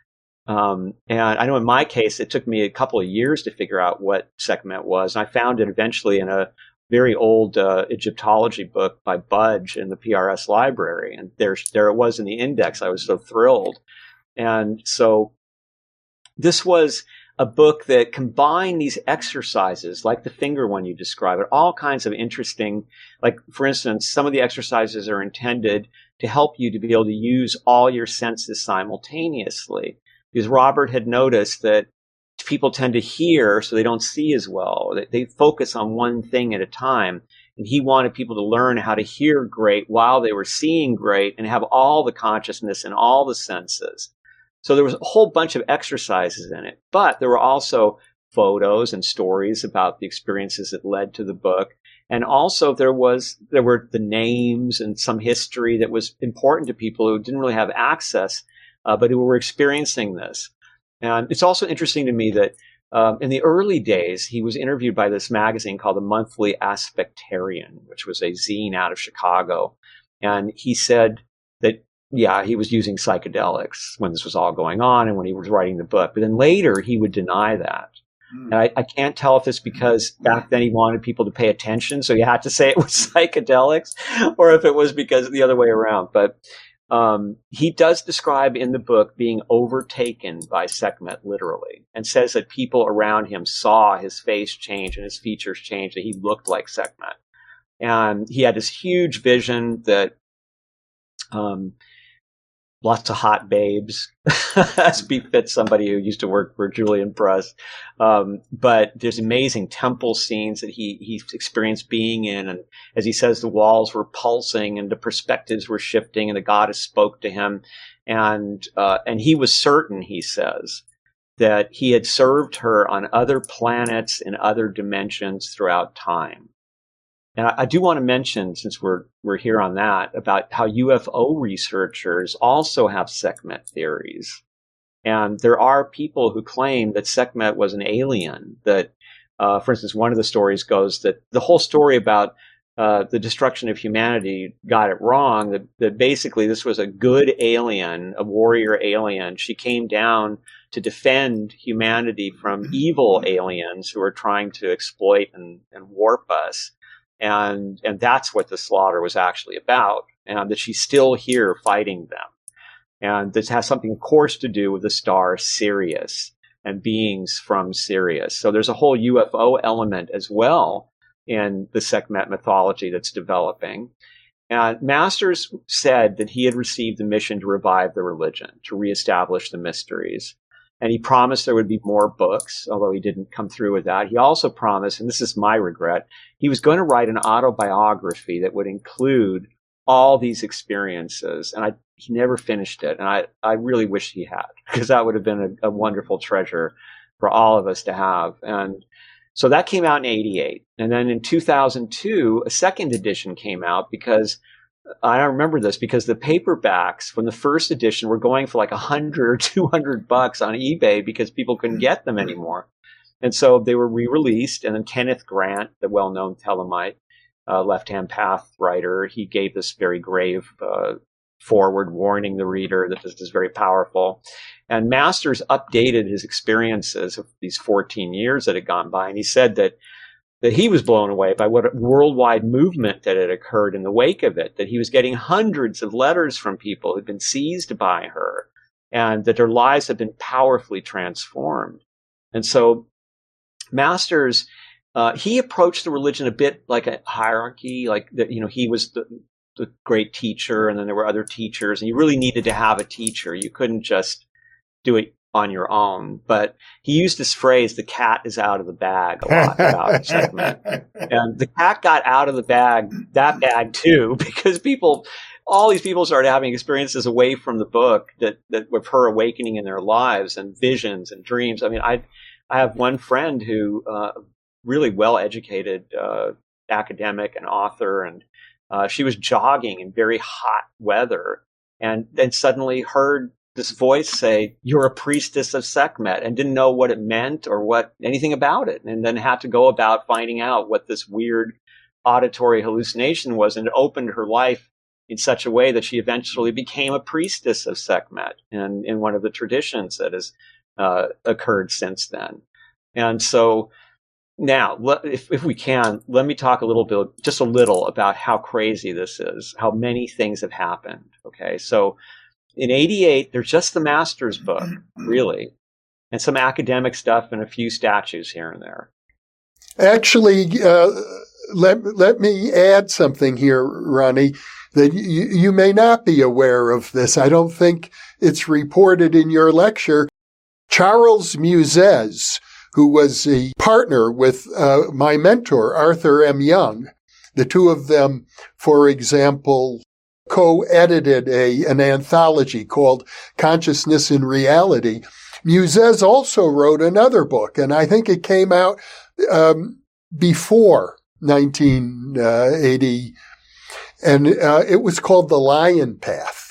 Um, and I know in my case, it took me a couple of years to figure out what Sekhmet was. And I found it eventually in a very old uh, Egyptology book by Budge in the P R S library. And there, there it was in the index. I was so thrilled. And so this was a book that combined these exercises, like the finger one you described, all kinds of interesting, like, for instance, some of the exercises are intended to help you to be able to use all your senses simultaneously. Because Robert had noticed that people tend to hear so they don't see as well. They focus on one thing at a time. And he wanted people to learn how to hear great while they were seeing great and have all the consciousness and all the senses. So there was a whole bunch of exercises in it, but there were also photos and stories about the experiences that led to the book. And also there was, there were the names and some history that was important to people who didn't really have access, uh, but who were experiencing this. And it's also interesting to me that um, in the early days, he was interviewed by this magazine called the Monthly Aspectarian, which was a zine out of Chicago. And he said that, yeah, he was using psychedelics when this was all going on and when he was writing the book. But then later he would deny that. Mm. And I, I can't tell if it's because back then he wanted people to pay attention, so you had to say it was psychedelics, or if it was because the other way around. But um, he does describe in the book being overtaken by Sekhmet literally, and says that people around him saw his face change and his features change, that he looked like Sekhmet. And he had this huge vision that um, lots of hot babes, as befits somebody who used to work for Julian Press. Um, but there's amazing temple scenes that he, he experienced being in. And as he says, the walls were pulsing and the perspectives were shifting and the goddess spoke to him. And, uh, and he was certain, he says, that he had served her on other planets in other dimensions throughout time. And I, I do want to mention, since we're we're here on that, about how U F O researchers also have Sekhmet theories. And there are people who claim that Sekhmet was an alien. That, uh, for instance, one of the stories goes that the whole story about uh, the destruction of humanity got it wrong. That, that basically this was a good alien, a warrior alien. She came down to defend humanity from evil aliens who were trying to exploit and, and warp us. And, and that's what the slaughter was actually about, and that she's still here fighting them. And this has something, of course, to do with the star Sirius and beings from Sirius. So there's a whole U F O element as well in the Sekhmet mythology that's developing. And Masters said that he had received the mission to revive the religion, to reestablish the mysteries. And he promised there would be more books, although he didn't come through with that. He also promised, and this is my regret, he was going to write an autobiography that would include all these experiences. And I, he never finished it. And I, I really wish he had, because that would have been a, a wonderful treasure for all of us to have. And so that came out in eighty-eight. And then in two thousand two, a second edition came out, because I remember this because the paperbacks from the first edition were going for like one hundred or two hundred bucks on eBay because people couldn't get them anymore. And so they were re-released. And then Kenneth Grant, the well-known Thelemite, uh, Left-Hand Path writer, he gave this very grave uh, forward warning the reader that this is very powerful. And Masters updated his experiences of these fourteen years that had gone by. And he said that that he was blown away by what a worldwide movement that had occurred in the wake of it, that he was getting hundreds of letters from people who'd been seized by her, and that their lives had been powerfully transformed. And so Masters, uh, he approached the religion a bit like a hierarchy, like that, you know, he was the, the great teacher, and then there were other teachers, and you really needed to have a teacher. You couldn't just do it on your own. But he used this phrase, the cat is out of the bag, a lot about Sekhmet. And the cat got out of the bag, that bag too, because people, all these people started having experiences away from the book that, that with her awakening in their lives, and visions and dreams. I mean, I, I have one friend who, uh, really well-educated, uh, academic and author, and, uh, she was jogging in very hot weather, and then suddenly heard this voice say, "You're a priestess of Sekhmet," and didn't know what it meant or what anything about it. And then had to go about finding out what this weird auditory hallucination was, and it opened her life in such a way that she eventually became a priestess of Sekhmet, and in one of the traditions that has uh, occurred since then. And so now, if, if we can, let me talk a little bit, just a little, about how crazy this is, how many things have happened. Okay, so in eighty-eight, there's just the Masters book, really, and some academic stuff and a few statues here and there. Actually, uh, let, let me add something here, Ronnie, that you, you may not be aware of this. I don't think it's reported in your lecture. Charles Muzes, who was a partner with uh, my mentor, Arthur M. Young, the two of them, for example, co-edited a, an anthology called Consciousness and Reality. Muzes also wrote another book, and I think it came out um, before nineteen eighty, and uh, it was called The Lion Path.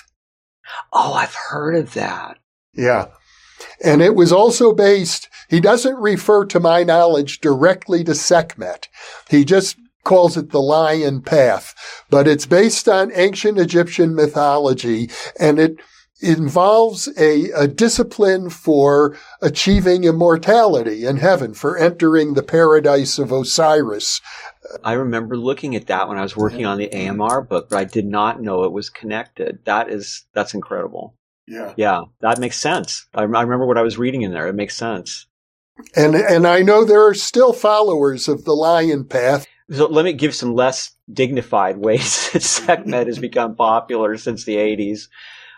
Oh, I've heard of that. Yeah. And it was also based, he doesn't refer, to my knowledge, directly to Sekhmet. He just calls it The Lion Path, but it's based on ancient Egyptian mythology, and it involves a, a discipline for achieving immortality in heaven, for entering the paradise of Osiris. I remember looking at that when I was working on the A M R book, but I did not know it was connected. That is, that's incredible. Yeah. Yeah, that makes sense. I, I remember what I was reading in there. It makes sense. And, and I know there are still followers of the Lion Path. So let me give some less dignified ways that Sekhmet has become popular since the eighties.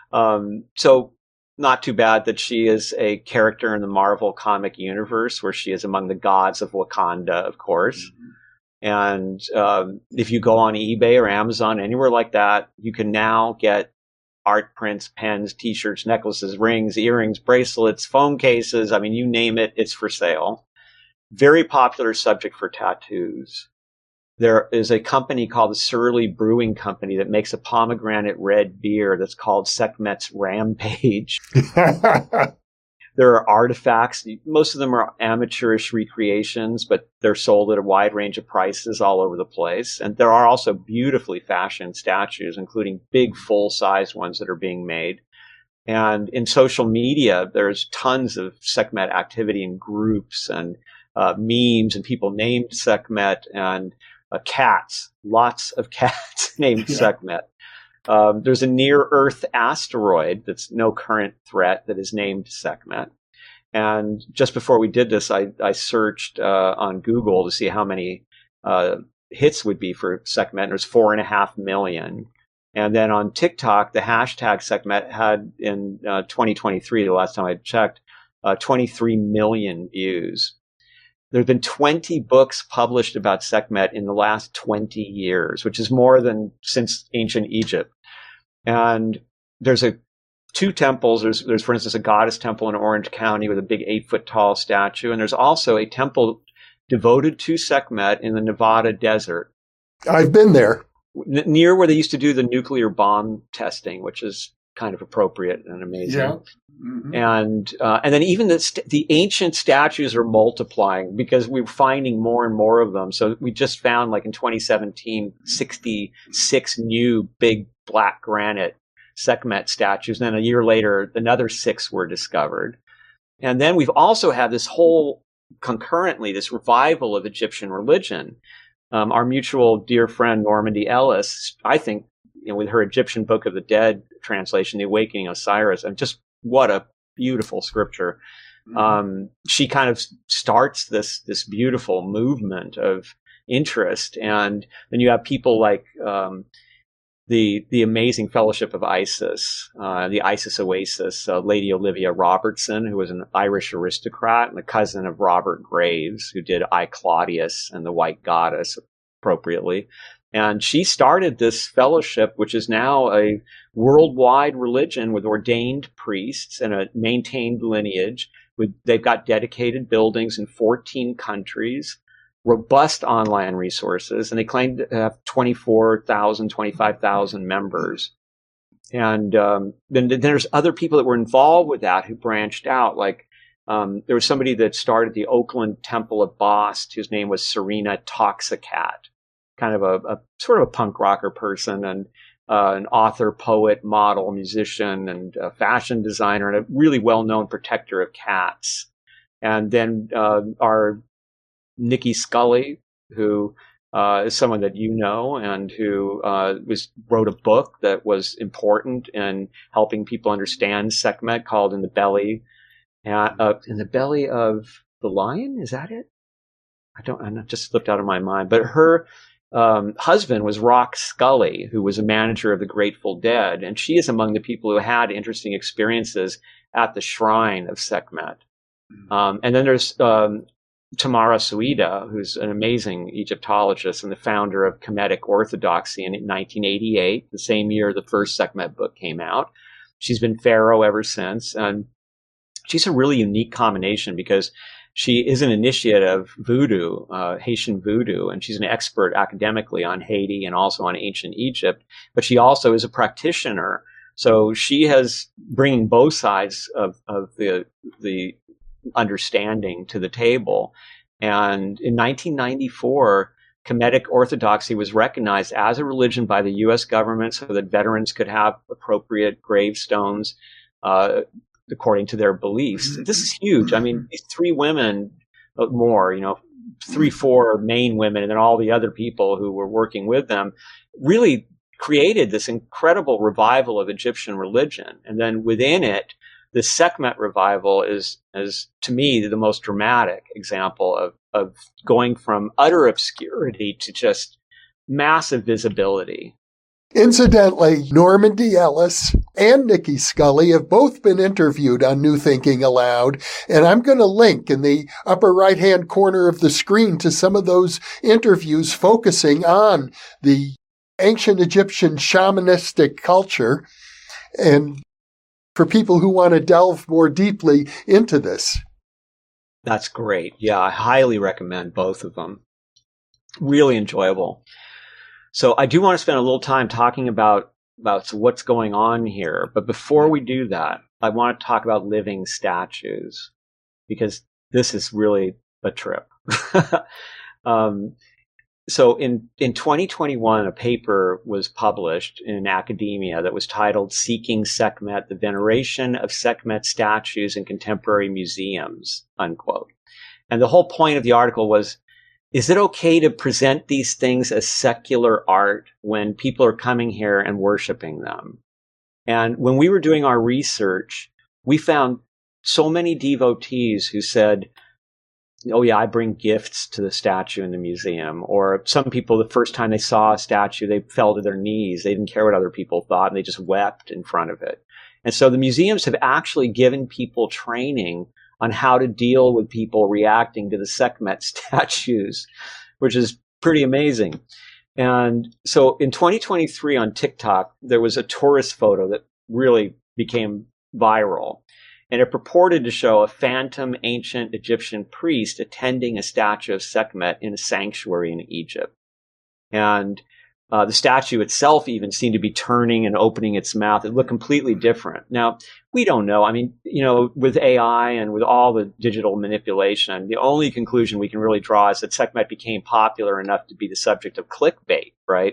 Um, so not too bad that she is a character in the Marvel comic universe, where she is among the gods of Wakanda, of course. Mm-hmm. And um, if you go on eBay or Amazon, anywhere like that, you can now get art prints, pens, T-shirts, necklaces, rings, earrings, bracelets, phone cases. I mean, you name it, it's for sale. Very popular subject for tattoos. There is a company called the Surly Brewing Company that makes a pomegranate red beer that's called Sekhmet's Rampage. There are artifacts. Most of them are amateurish recreations, but they're sold at a wide range of prices all over the place. And there are also beautifully fashioned statues, including big full-size ones that are being made. And in social media, there's tons of Sekhmet activity in groups and uh, memes and people named Sekhmet. And uh, cats, lots of cats named yeah. Sekhmet. Um, there's a near-Earth asteroid that's no current threat that is named Sekhmet. And just before we did this, I, I searched uh, on Google to see how many uh, hits would be for Sekhmet. And it was four and a half million. And then on TikTok, the hashtag Sekhmet had in uh, twenty twenty-three, the last time I checked, uh, twenty-three million views. There have been twenty books published about Sekhmet in the last twenty years, which is more than since ancient Egypt. And there's a two temples. There's, there's, for instance, a goddess temple in Orange County with a big eight foot tall statue. And there's also a temple devoted to Sekhmet in the Nevada desert. I've been there. Near where they used to do the nuclear bomb testing, which is kind of appropriate and amazing. Yeah. Mm-hmm. And uh, and then even the st- the ancient statues are multiplying because we're finding more and more of them. So we just found, like in twenty seventeen, sixty-six new big black granite Sekhmet statues. And then a year later, another six were discovered. And then we've also had this whole, concurrently, this revival of Egyptian religion. Um, our mutual dear friend, Normandy Ellis, I think, you know, with her Egyptian Book of the Dead translation, The Awakening of Osiris, and just what a beautiful scripture. Mm-hmm. Um, she kind of starts this, this beautiful movement of interest. And then you have people like, um, the, the amazing Fellowship of Isis, uh, the Isis Oasis, uh, Lady Olivia Robertson, who was an Irish aristocrat and the cousin of Robert Graves, who did I, Claudius and the White Goddess appropriately. And she started this fellowship, which is now a worldwide religion with ordained priests and a maintained lineage. With, they've got dedicated buildings in fourteen countries, robust online resources, and they claim to have twenty-four thousand, twenty-five thousand members. And um, then, then there's other people that were involved with that who branched out. Like um, there was somebody that started the Oakland Temple of Bast, whose name was Serena Toxicat, kind of a, a sort of a punk rocker person, and uh, an author, poet, model, musician, and a fashion designer, and a really well-known protector of cats. And then uh, our Nikki Scully, who uh, is someone that you know, and who uh, was wrote a book that was important in helping people understand Sekhmet, called "In the Belly, uh, uh, in the Belly of the Lion." Is that it? I don't. I just slipped out of my mind. But her um, husband was Rock Scully, who was a manager of the Grateful Dead, and she is among the people who had interesting experiences at the shrine of Sekhmet. Mm-hmm. Um, and then there's um, Tamara Suida, who's an amazing Egyptologist and the founder of Kemetic Orthodoxy in nineteen eighty-eight, the same year the first Sekhmet book came out. She's been pharaoh ever since. And she's a really unique combination because she is an initiate of voodoo, uh, Haitian voodoo, and she's an expert academically on Haiti and also on ancient Egypt. But she also is a practitioner. So she has bringing both sides of, of the, the understanding to the table. And in nineteen ninety-four, Kemetic Orthodoxy was recognized as a religion by the U S government so that veterans could have appropriate gravestones uh, according to their beliefs. This is huge. I mean, these three women, more, you know, three, four main women, and then all the other people who were working with them really created this incredible revival of Egyptian religion. And then within it, the Sekhmet revival is, is to me, the most dramatic example of, of going from utter obscurity to just massive visibility. Incidentally, Normandy Ellis and Nikki Scully have both been interviewed on New Thinking Aloud, and I'm going to link in the upper right-hand corner of the screen to some of those interviews focusing on the ancient Egyptian shamanistic culture, and for people who want to delve more deeply into this. That's great. Yeah, I highly recommend both of them. Really enjoyable. So I do want to spend a little time talking about, about what's going on here. But before we do that, I want to talk about living statues, because this is really a trip. um, so in, in twenty twenty-one, a paper was published in academia that was titled "Seeking Sekhmet, the Veneration of Sekhmet Statues in Contemporary Museums," unquote. And the whole point of the article was is it okay to present these things as secular art when people are coming here and worshiping them? And when we were doing our research, we found so many devotees who said, oh yeah, I bring gifts to the statue in the museum. Or some people, the first time they saw a statue, they fell to their knees. They didn't care what other people thought, and they just wept in front of it. And so the museums have actually given people training on how to deal with people reacting to the Sekhmet statues, which is pretty amazing. And so in twenty twenty-three on TikTok, there was a tourist photo that really became viral. And it purported to show a phantom ancient Egyptian priest attending a statue of Sekhmet in a sanctuary in Egypt. And uh, the statue itself even seemed to be turning and opening its mouth. It looked completely different. Now, we don't know. I mean, you know, with A I and with all the digital manipulation, the only conclusion we can really draw is that Sekhmet became popular enough to be the subject of clickbait, right?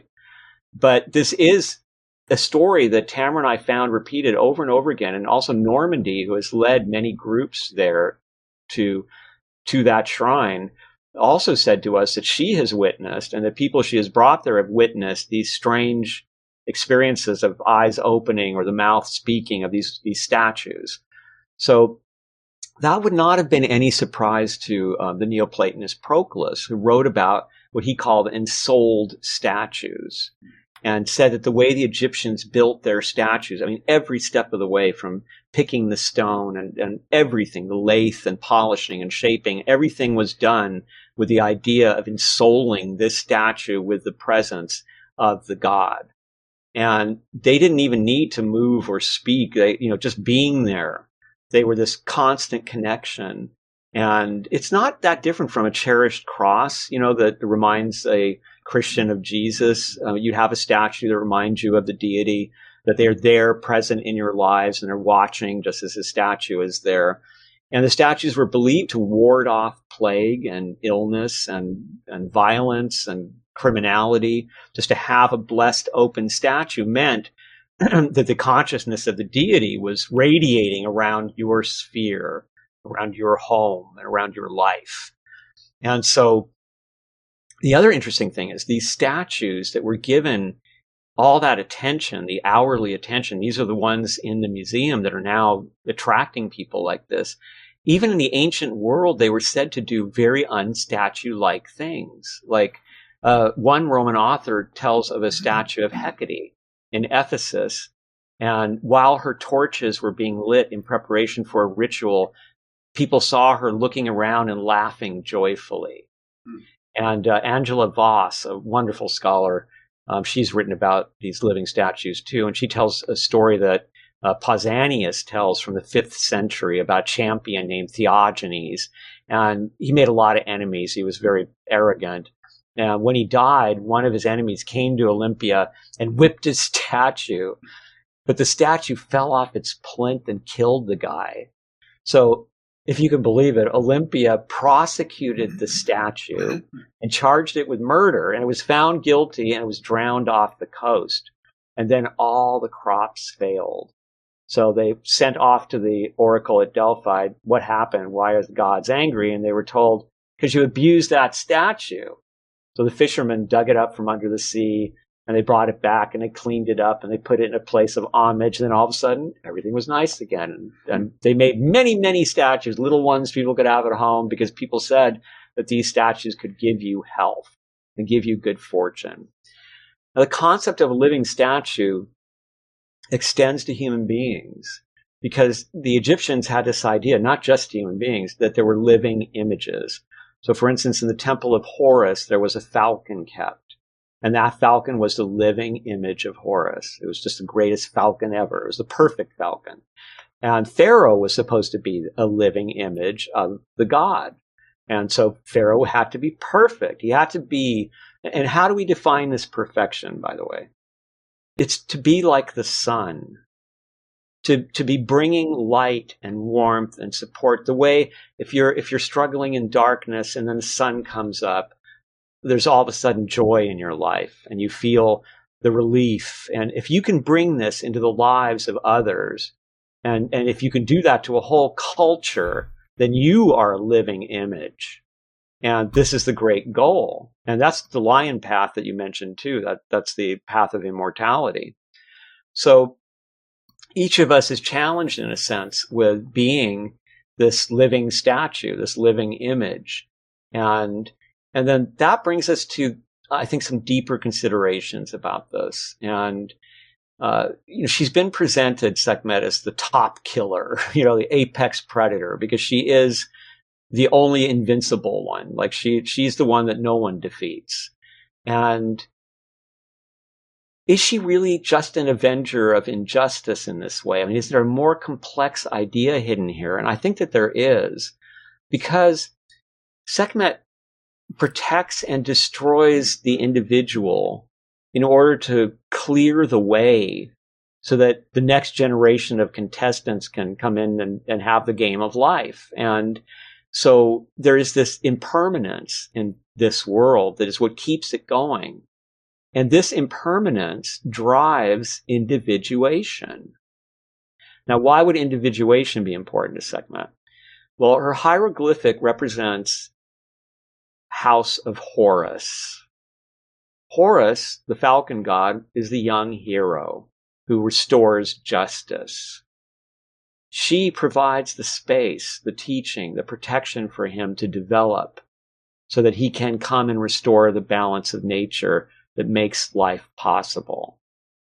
But this is a story that Tamara and I found repeated over and over again. And also Normandy, who has led many groups there to, to that shrine, also said to us that she has witnessed, and the people she has brought there have witnessed, these strange experiences of eyes opening or the mouth speaking of these, these statues. So that would not have been any surprise to um, the Neoplatonist Proclus, who wrote about what he called ensouled statues, and said that the way the Egyptians built their statues, I mean, every step of the way, from picking the stone and, and everything, the lathe and polishing and shaping, everything was done with the idea of ensouling this statue with the presence of the god. And they didn't even need to move or speak. They, you know, just being there, they were this constant connection. And it's not that different from a cherished cross, you know, that reminds a Christian of Jesus. Uh, you have a statue that reminds you of the deity, that they're there present in your lives and they're watching just as the statue is there. And the statues were believed to ward off plague and illness and, and violence and criminality. Just to have a blessed open statue meant that the consciousness of the deity was radiating around your sphere, around your home, and around your life. And so the other interesting thing is these statues that were given all that attention, the hourly attention, these are the ones in the museum that are now attracting people like this. Even in the ancient world, they were said to do very unstatue-like things. Like uh, one Roman author tells of a statue of Hecate in Ephesus, and while her torches were being lit in preparation for a ritual, people saw her looking around and laughing joyfully. Hmm. And uh, Angela Voss, a wonderful scholar, um, she's written about these living statues too, and she tells a story that uh, Pausanias tells from the fifth century about a champion named Theogenes. And he made a lot of enemies. He was very arrogant. And when he died, one of his enemies came to Olympia and whipped his statue. But the statue fell off its plinth and killed the guy. So, if you can believe it, Olympia prosecuted the statue and charged it with murder, and it was found guilty and it was drowned off the coast. And then all the crops failed. So they sent off to the oracle at Delphi, what happened? Why are the gods angry? And they were told, because you abused that statue. So the fishermen dug it up from under the sea, and they brought it back and they cleaned it up and they put it in a place of homage. And then all of a sudden, everything was nice again. And, and they made many, many statues, little ones people could have at home, because people said that these statues could give you health and give you good fortune. Now, the concept of a living statue extends to human beings, because the Egyptians had this idea, not just human beings, that there were living images. So, for instance, in the temple of Horus, there was a falcon kept. And that falcon was the living image of Horus. It was just the greatest falcon ever. It was the perfect falcon. And Pharaoh was supposed to be a living image of the god. And so Pharaoh had to be perfect. He had to be, and how do we define this perfection, by the way? It's to be like the sun. To, to be bringing light and warmth and support. The way, if you're, if you're struggling in darkness and then the sun comes up, there's all of a sudden joy in your life and you feel the relief. And if you can bring this into the lives of others, and, and if you can do that to a whole culture, then you are a living image. And this is the great goal. And that's the lion path that you mentioned too. That, that's the path of immortality. So each of us is challenged in a sense with being this living statue, this living image. And, and then that brings us to, I think, some deeper considerations about this. And, uh, you know, she's been presented, Sekhmet, as the top killer, you know, the apex predator, because she is the only invincible one. Like she, she's the one that no one defeats. And is she really just an avenger of injustice in this way? I mean, is there a more complex idea hidden here? And I think that there is, because Sekhmet protects and destroys the individual in order to clear the way so that the next generation of contestants can come in and, and have the game of life. And so there is this impermanence in this world that is what keeps it going. And this impermanence drives individuation. Now, why would individuation be important to Sekhmet? Well, her hieroglyphic represents House of Horus. Horus, the falcon god, is the young hero who restores justice. She provides the space, the teaching, the protection for him to develop so that he can come and restore the balance of nature that makes life possible.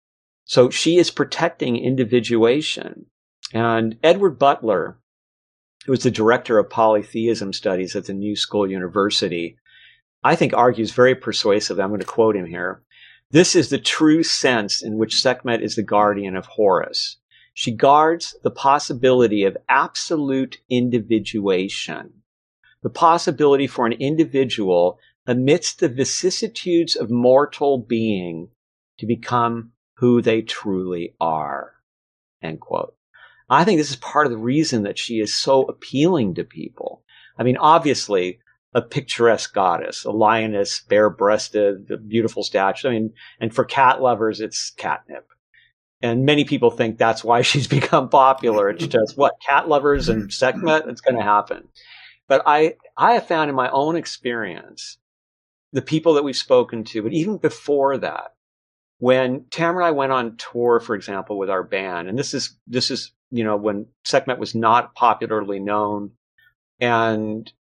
So she is protecting individuation. And Edward Butler, who is the director of polytheism studies at the New School University, I think argues very persuasively. I'm going to quote him here. This is the true sense in which Sekhmet is the guardian of Horus. She guards the possibility of absolute individuation, the possibility for an individual amidst the vicissitudes of mortal being to become who they truly are, end quote. I think this is part of the reason that she is so appealing to people. I mean, obviously, a picturesque goddess, a lioness, bare-breasted, a beautiful statue. I mean, and for cat lovers, it's catnip. And many people think that's why she's become popular. It's just, what, cat lovers and Sekhmet? It's going to happen. But I, I have found in my own experience, the people that we've spoken to, but even before that, when Tamara and I went on tour, for example, with our band, and this is, this is, you know, when Sekhmet was not popularly known, and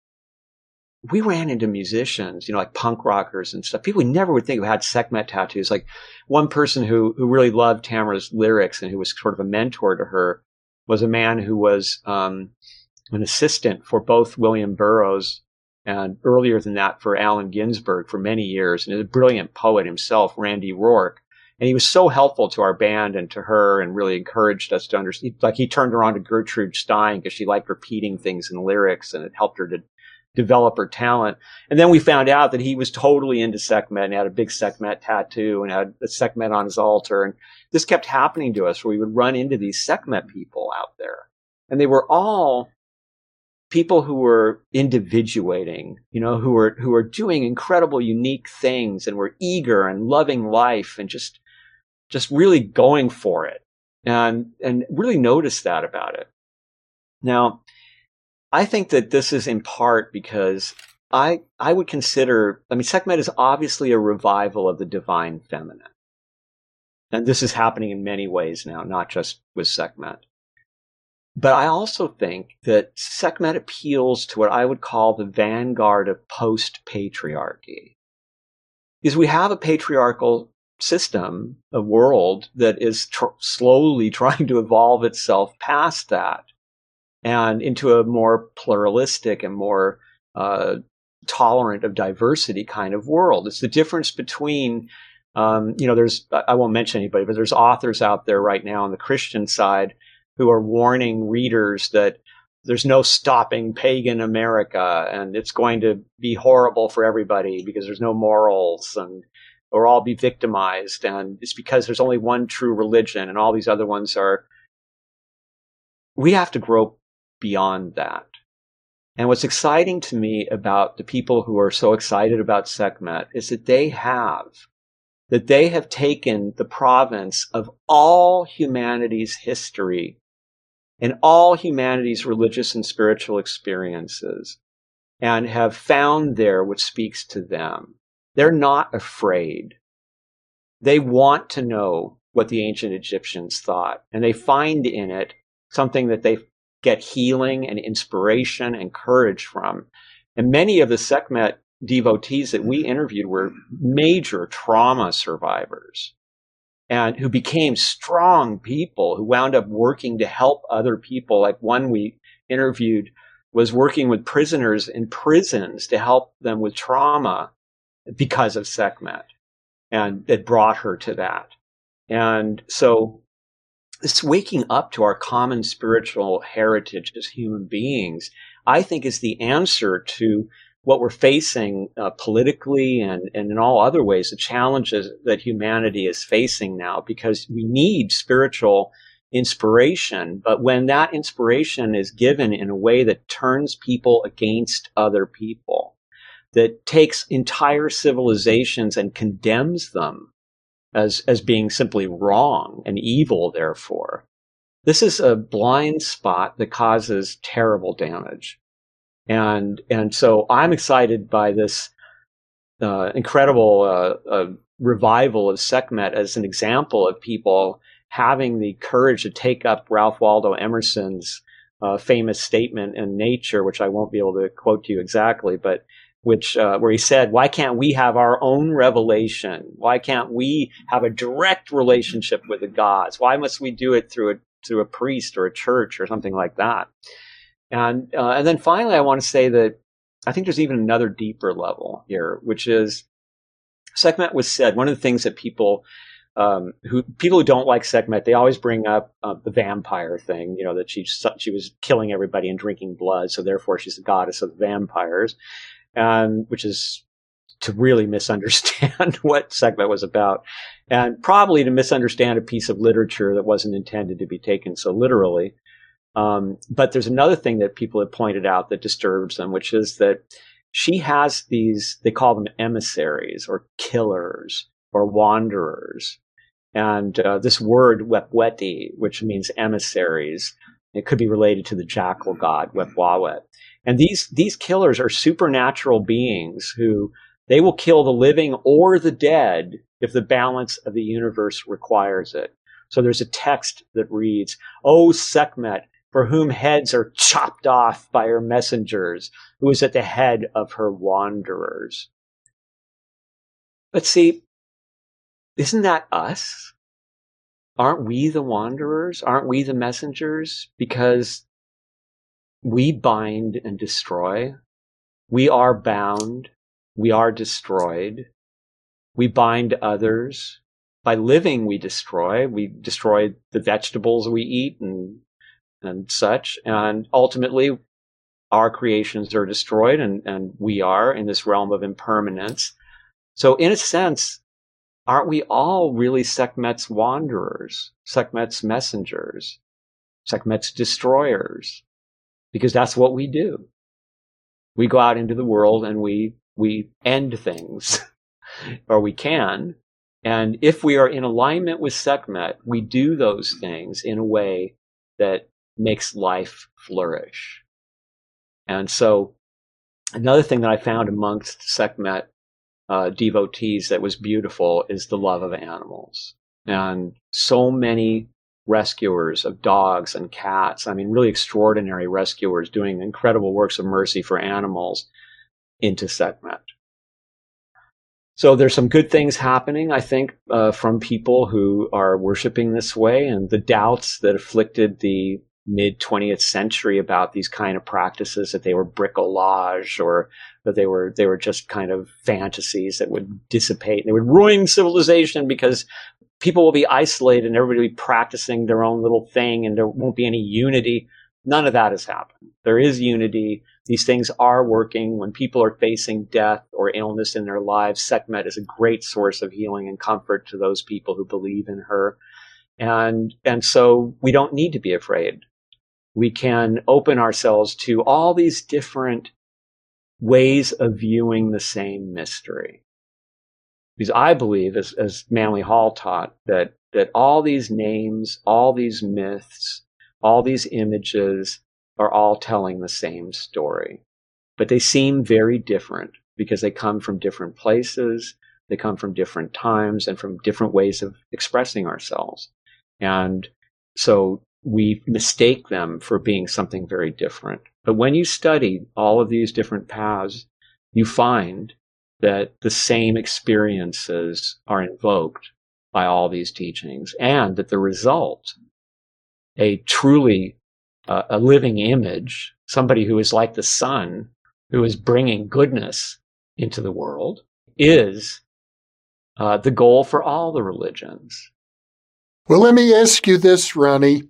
we ran into musicians, you know, like punk rockers and stuff, people we never would think who had Sekhmet tattoos. Like one person who, who really loved Tamara's lyrics and who was sort of a mentor to her was a man who was, um, an assistant for both William Burroughs and earlier than that for Allen Ginsberg for many years, and a brilliant poet himself, Randy Rourke. And he was so helpful to our band and to her and really encouraged us to understand. Like he turned her on to Gertrude Stein because she liked repeating things in lyrics and it helped her to develop her talent. And then we found out that he was totally into Sekhmet and had a big Sekhmet tattoo and had a Sekhmet on his altar. And this kept happening to us where we would run into these Sekhmet people out there. And they were all people who were individuating, you know, who were, who were doing incredible, unique things and were eager and loving life and just, just really going for it, and, and really noticed that about it. Now, I think that this is in part because I, I would consider, I mean, Sekhmet is obviously a revival of the divine feminine. And this is happening in many ways now, not just with Sekhmet. But I also think that Sekhmet appeals to what I would call the vanguard of post-patriarchy. Because we have a patriarchal system, a world that is tr- slowly trying to evolve itself past that and into a more pluralistic and more uh, tolerant of diversity kind of world. It's the difference between, um, you know, there's, I won't mention anybody, but there's authors out there right now on the Christian side who are warning readers that there's no stopping pagan America and it's going to be horrible for everybody because there's no morals and or all be victimized. And it's because there's only one true religion and all these other ones are, we have to grow beyond that. And what's exciting to me about the people who are so excited about Sekhmet is that they have, that they have taken the province of all humanity's history and all humanity's religious and spiritual experiences, and have found there what speaks to them. They're not afraid. They want to know what the ancient Egyptians thought, and they find in it something that they get healing and inspiration and courage from. And many of the Sekhmet devotees that we interviewed were major trauma survivors and who became strong people who wound up working to help other people. Like one we interviewed was working with prisoners in prisons to help them with trauma because of Sekhmet. And it brought her to that. And so this waking up to our common spiritual heritage as human beings, I think, is the answer to what we're facing uh, politically and, and in all other ways, the challenges that humanity is facing now, because we need spiritual inspiration. But when that inspiration is given in a way that turns people against other people, that takes entire civilizations and condemns them as, as being simply wrong and evil, therefore, this is a blind spot that causes terrible damage. And, and so I'm excited by this, uh, incredible, uh, uh, revival of Sekhmet as an example of people having the courage to take up Ralph Waldo Emerson's, uh, famous statement in Nature, which I won't be able to quote to you exactly, but which, uh, where he said, why can't we have our own revelation? Why can't we have a direct relationship with the gods? Why must we do it through a, through a priest or a church or something like that? And uh, and then finally, I want to say that I think there's even another deeper level here, which is Sekhmet was said. One of the things that people um, who people who don't like Sekhmet, they always bring up uh, the vampire thing. You know, that she she was killing everybody and drinking blood, so therefore she's the goddess of vampires, and which is to really misunderstand what Sekhmet was about, and probably to misunderstand a piece of literature that wasn't intended to be taken so literally. Um, but there's another thing that people have pointed out that disturbs them, which is that she has these, they call them emissaries or killers or wanderers. And uh, this word, Wepweti, which means emissaries, it could be related to the jackal god, Wepwawet. And these, these killers are supernatural beings who they will kill the living or the dead if the balance of the universe requires it. So there's a text that reads, "O Sekhmet, for whom heads are chopped off by her messengers, who is at the head of her wanderers." But see, isn't that us? Aren't we the wanderers? Aren't we the messengers? Because we bind and destroy. We are bound. We are destroyed. We bind others. By living, we destroy. We destroy the vegetables we eat and and such. And ultimately, our creations are destroyed, and, and we are in this realm of impermanence. So in a sense, aren't we all really Sekhmet's wanderers, Sekhmet's messengers, Sekhmet's destroyers? Because that's what we do. We go out into the world and we we end things, or we can. And if we are in alignment with Sekhmet, we do those things in a way that makes life flourish. And so another thing that I found amongst Sekhmet uh, devotees that was beautiful is the love of animals. And so many rescuers of dogs and cats, I mean, really extraordinary rescuers doing incredible works of mercy for animals into Sekhmet. So there's some good things happening, I think, uh, from people who are worshiping this way, and the doubts that afflicted the mid twentieth century about these kind of practices, that they were bricolage or that they were they were just kind of fantasies that would dissipate. They would ruin civilization because people will be isolated and everybody will be practicing their own little thing and there won't be any unity. None of that has happened. There is unity. These things are working. When people are facing death or illness in their lives, Sekhmet is a great source of healing and comfort to those people who believe in her. And, and so we don't need to be afraid. We can open ourselves to all these different ways of viewing the same mystery. Because I believe, as, as Manly Hall taught, that, that all these names, all these myths, all these images are all telling the same story. but they seem very different because they come from different places, they come from different times, and from different ways of expressing ourselves. And so we mistake them for being something very different. But when you study all of these different paths, you find that the same experiences are invoked by all these teachings, and that the result, a truly uh, a living image, somebody who is like the sun, who is bringing goodness into the world, is uh, the goal for all the religions. Well, let me ask you this, Ronnie.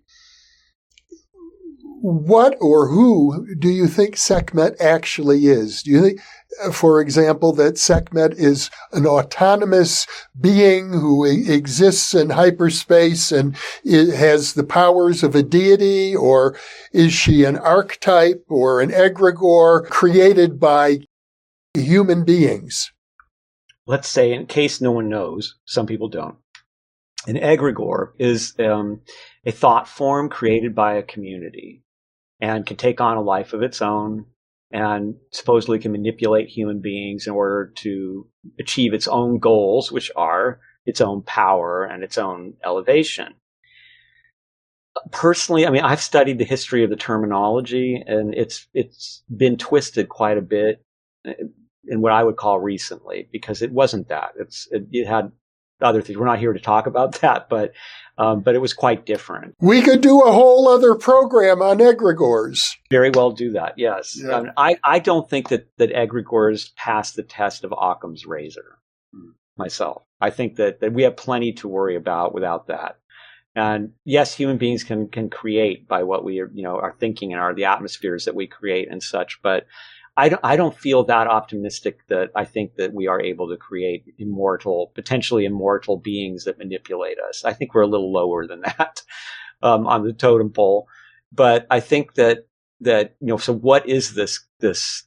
What or who do you think Sekhmet actually is? Do you think, for example, that Sekhmet is an autonomous being who exists in hyperspace and has the powers of a deity, or is she an archetype or an egregore created by human beings? Let's say, in case no one knows, some people don't, an egregore is um, a thought form created by a community and can take on a life of its own, and supposedly can manipulate human beings in order to achieve its own goals, which are its own power and its own elevation. Personally, I mean, I've studied the history of the terminology, and it's it's been twisted quite a bit in what I would call recently, because it wasn't that. It's it, it had other things. We're not here to talk about that, but um, but it was quite different. We could do a whole other program on egregores. Very well do that, yes. Yeah. I, mean, I, I don't think that, that egregores pass the test of Occam's razor, myself. I think that, that we have plenty to worry about without that. And yes, human beings can can create by what we are, you know, are thinking and are the atmospheres that we create and such, but I don't, I don't feel that optimistic that I think that we are able to create immortal, potentially immortal beings that manipulate us. I think we're a little lower than that um, on the totem pole. But I think that, that, you know, so what is this, this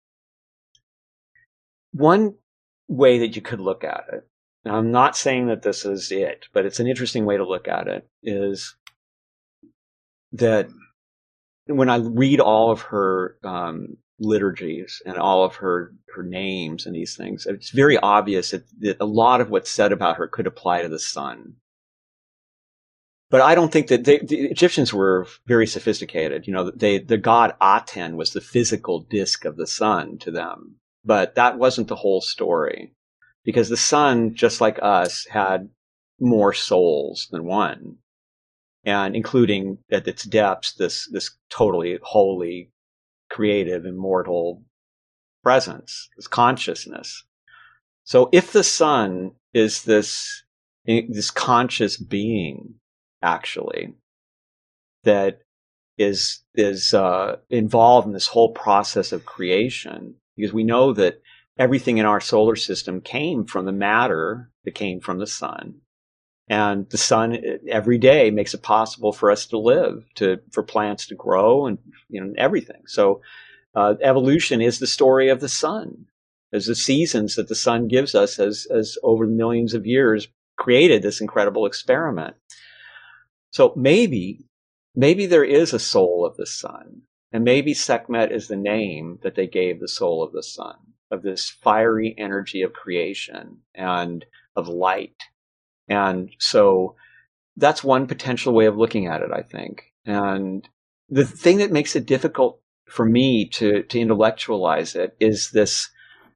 one way that you could look at it? Now, I'm not saying that this is it, but it's an interesting way to look at it, is that when I read all of her, um, liturgies and all of her, her names and these things, it's very obvious that, that a lot of what's said about her could apply to the sun. But I don't think that they, the Egyptians were very sophisticated. You know, they, the god Aten was the physical disk of the sun to them. But that wasn't the whole story, because the sun, just like us, had more souls than one, and including at its depths, this, this totally holy, creative, immortal presence, this consciousness. So if the sun is this, this conscious being, actually, that is, is, uh, involved in this whole process of creation, because we know that everything in our solar system came from the matter that came from the sun. And the sun every day makes it possible for us to live, to for plants to grow, and you know everything. So uh, evolution is the story of the sun, as the seasons that the sun gives us, as as over millions of years created this incredible experiment. So maybe maybe there is a soul of the sun, and maybe Sekhmet is the name that they gave the soul of the sun, of this fiery energy of creation and of light. And so that's one potential way of looking at it, I think. And the thing that makes it difficult for me to, to intellectualize it is this,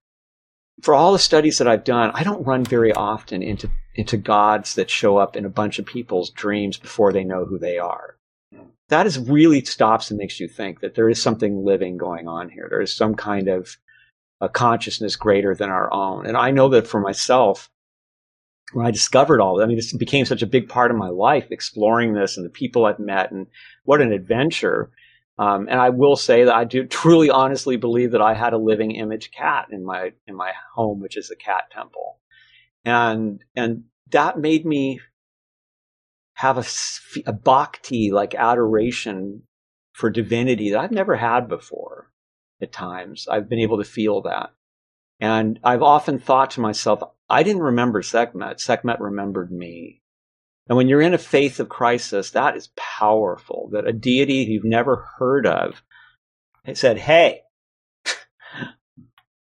for all the studies that I've done, I don't run very often into, into gods that show up in a bunch of people's dreams before they know who they are. That is really stops and makes you think that there is something living going on here. There is some kind of a consciousness greater than our own. And I know that for myself, when I discovered all that, I mean, this became such a big part of my life, exploring this and the people I've met, and what an adventure. Um, and I will say that I do truly, honestly believe that I had a living image cat in my, in my home, which is a cat temple. And, and that made me have a, a bhakti, like adoration for divinity, that I've never had before. At times, I've been able to feel that. And I've often thought to myself, I didn't remember Sekhmet. Sekhmet remembered me. And when you're in a faith of crisis, that is powerful, that a deity you've never heard of said, hey,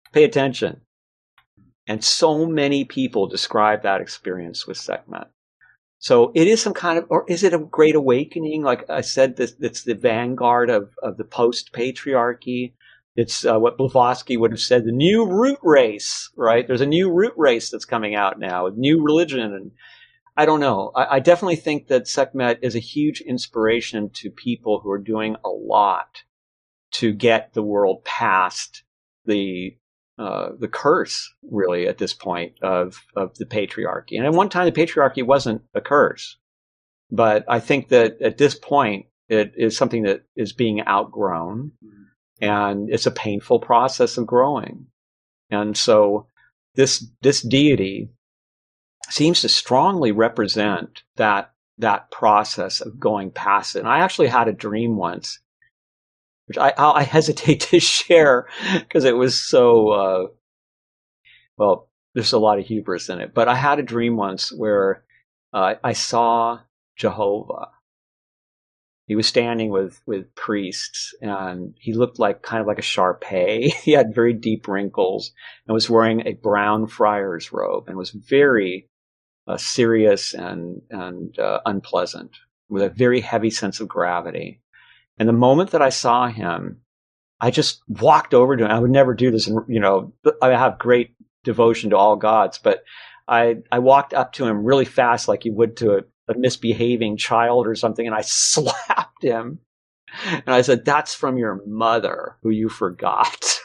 Pay attention. And so many people describe that experience with Sekhmet. So it is some kind of, or is it a great awakening? Like I said, this, it's the vanguard of, of the post-patriarchy. It's uh, what Blavatsky would have said, the new root race, right? There's a new root race that's coming out now, a new religion. And I don't know. I, I definitely think that Sekhmet is a huge inspiration to people who are doing a lot to get the world past the uh, the curse, really, at this point of of the patriarchy. And at one time, the patriarchy wasn't a curse, but I think that at this point, it is something that is being outgrown, and it's a painful process of growing. And so, this this deity seems to strongly represent that that process of going past it. And I actually had a dream once, which I, I hesitate to share because it was so, uh, well, there's a lot of hubris in it. But I had a dream once where uh, I saw Jehovah. He was standing with, with priests, and he looked like kind of like a Shar-Pei. He had very deep wrinkles and was wearing a brown friar's robe and was very uh, serious and, and uh, unpleasant with a very heavy sense of gravity. And the moment that I saw him, I just walked over to him. I would never do this. And, you know, I have great devotion to all gods, but I, I walked up to him really fast, like you would to a, a misbehaving child or something. And I slapped him. And I said, "That's from your mother, who you forgot."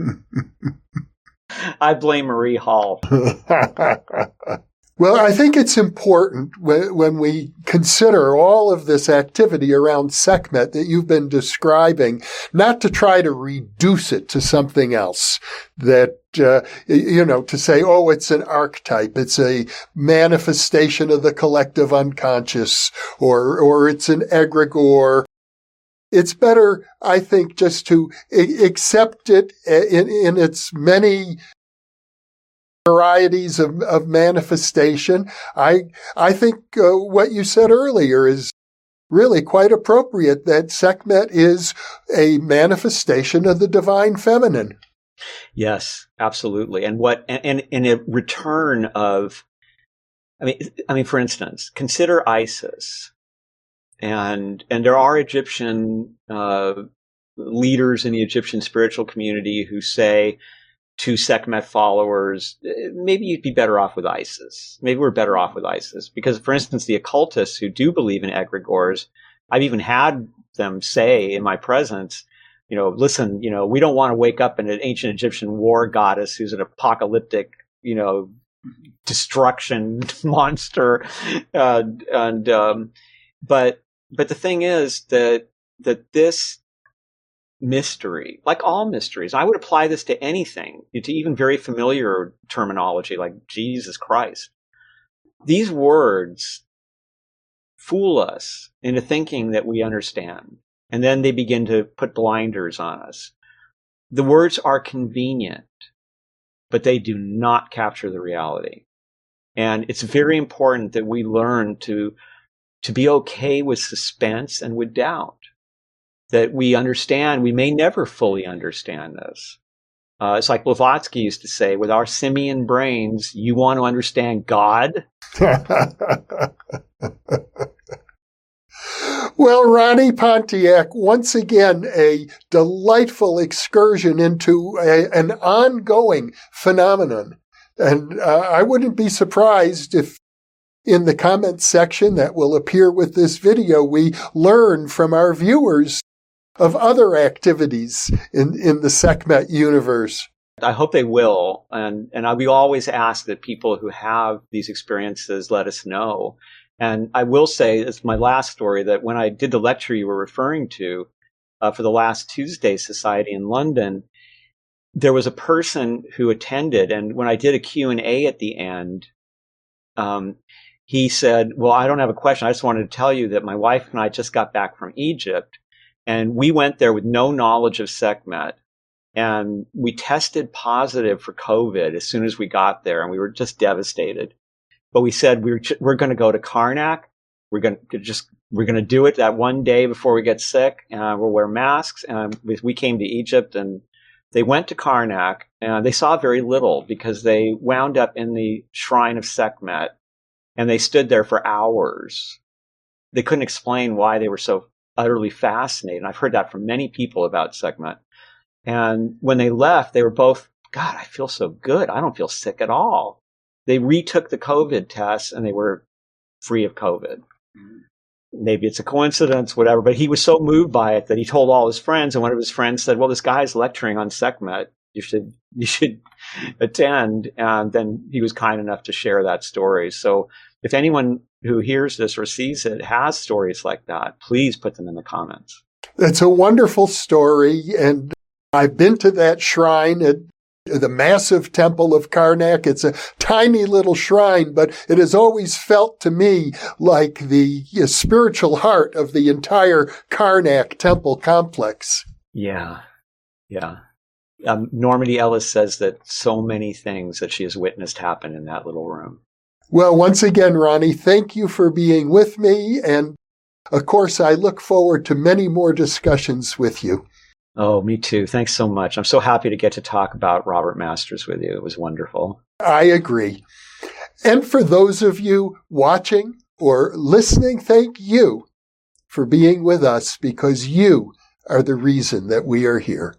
I blame Marie Hall. Well, I think it's important when we consider all of this activity around Sekhmet that you've been describing, not to try to reduce it to something else, that, uh, you know, to say, oh, it's an archetype, it's a manifestation of the collective unconscious, or, or it's an egregore. It's better, I think, just to accept it in, in its many varieties of, of manifestation. I I think uh, what you said earlier is really quite appropriate, that Sekhmet is a manifestation of the divine feminine. Yes, absolutely. And what and in a return of, I mean, I mean, for instance, consider Isis, and and there are Egyptian uh, leaders in the Egyptian spiritual community who say to Sekhmet followers, maybe you'd be better off with Isis. Maybe we're better off with Isis. Because, for instance, the occultists who do believe in egregores, I've even had them say in my presence, you know, listen, you know, we don't want to wake up in an ancient Egyptian war goddess who's an apocalyptic, you know, destruction monster. Uh, and, um, but, but the thing is that, that this mystery, like all mysteries, I would apply this to anything, to even very familiar terminology like Jesus Christ. These words fool us into thinking that we understand, and then they begin to put blinders on us. The words are convenient, but they do not capture the reality. And it's very important that we learn to, to be okay with suspense and with doubt. That we understand, we may never fully understand this. Uh, it's like Blavatsky used to say, with our simian brains, you want to understand God? Well, Ronnie Pontiac, once again, a delightful excursion into a, an ongoing phenomenon. And uh, I wouldn't be surprised if in the comments section that will appear with this video, we learn from our viewers of other activities in, in the Sekhmet universe. I hope they will. And, and I, we always ask that people who have these experiences let us know. And I will say, it's my last story, that when I did the lecture you were referring to uh, for the Last Tuesday Society in London, there was a person who attended. And when I did a Q and A at the end, um, he said, well, I don't have a question. I just wanted to tell you that my wife and I just got back from Egypt. And we went there with no knowledge of Sekhmet, and we tested positive for COVID as soon as we got there, and we were just devastated. But we said we're we're going to go to Karnak. We're going to just we're going to do it that one day before we get sick, and we'll wear masks. And we, we came to Egypt, and they went to Karnak, and they saw very little because they wound up in the shrine of Sekhmet, and they stood there for hours. They couldn't explain why they were so utterly fascinated. I've heard that from many people about Sekhmet. And when they left, they were both, God, I feel so good. I don't feel sick at all. They retook the COVID tests and they were free of COVID. Mm-hmm. Maybe it's a coincidence, whatever, but he was so moved by it that he told all his friends, and one of his friends said, well, this guy's lecturing on Sekhmet. You should, you should attend. And then he was kind enough to share that story. So if anyone who hears this or sees it has stories like that, please put them in the comments. That's a wonderful story. And I've been to that shrine at the massive temple of Karnak. It's a tiny little shrine, but it has always felt to me like the uh, spiritual heart of the entire Karnak temple complex. Yeah. Yeah. Um, Normandy Ellis says that so many things that she has witnessed happen in that little room. Well, once again, Ronnie, thank you for being with me. And of course, I look forward to many more discussions with you. Oh, me too. Thanks so much. I'm so happy to get to talk about Robert Masters with you. It was wonderful. I agree. And for those of you watching or listening, thank you for being with us, because you are the reason that we are here.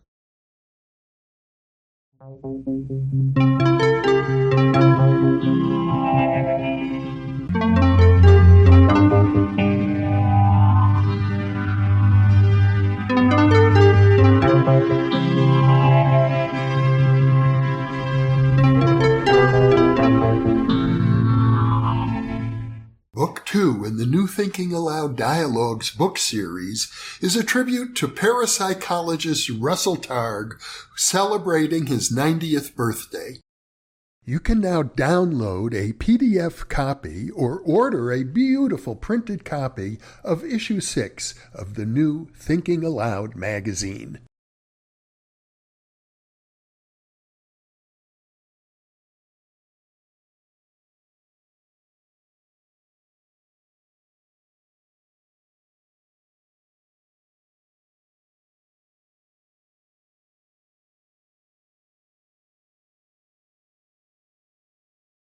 Book two in the New Thinking Aloud Dialogues book series is a tribute to parapsychologist Russell Targ, celebrating his ninetieth birthday. You can now download a P D F copy or order a beautiful printed copy of issue six of the New Thinking Aloud magazine.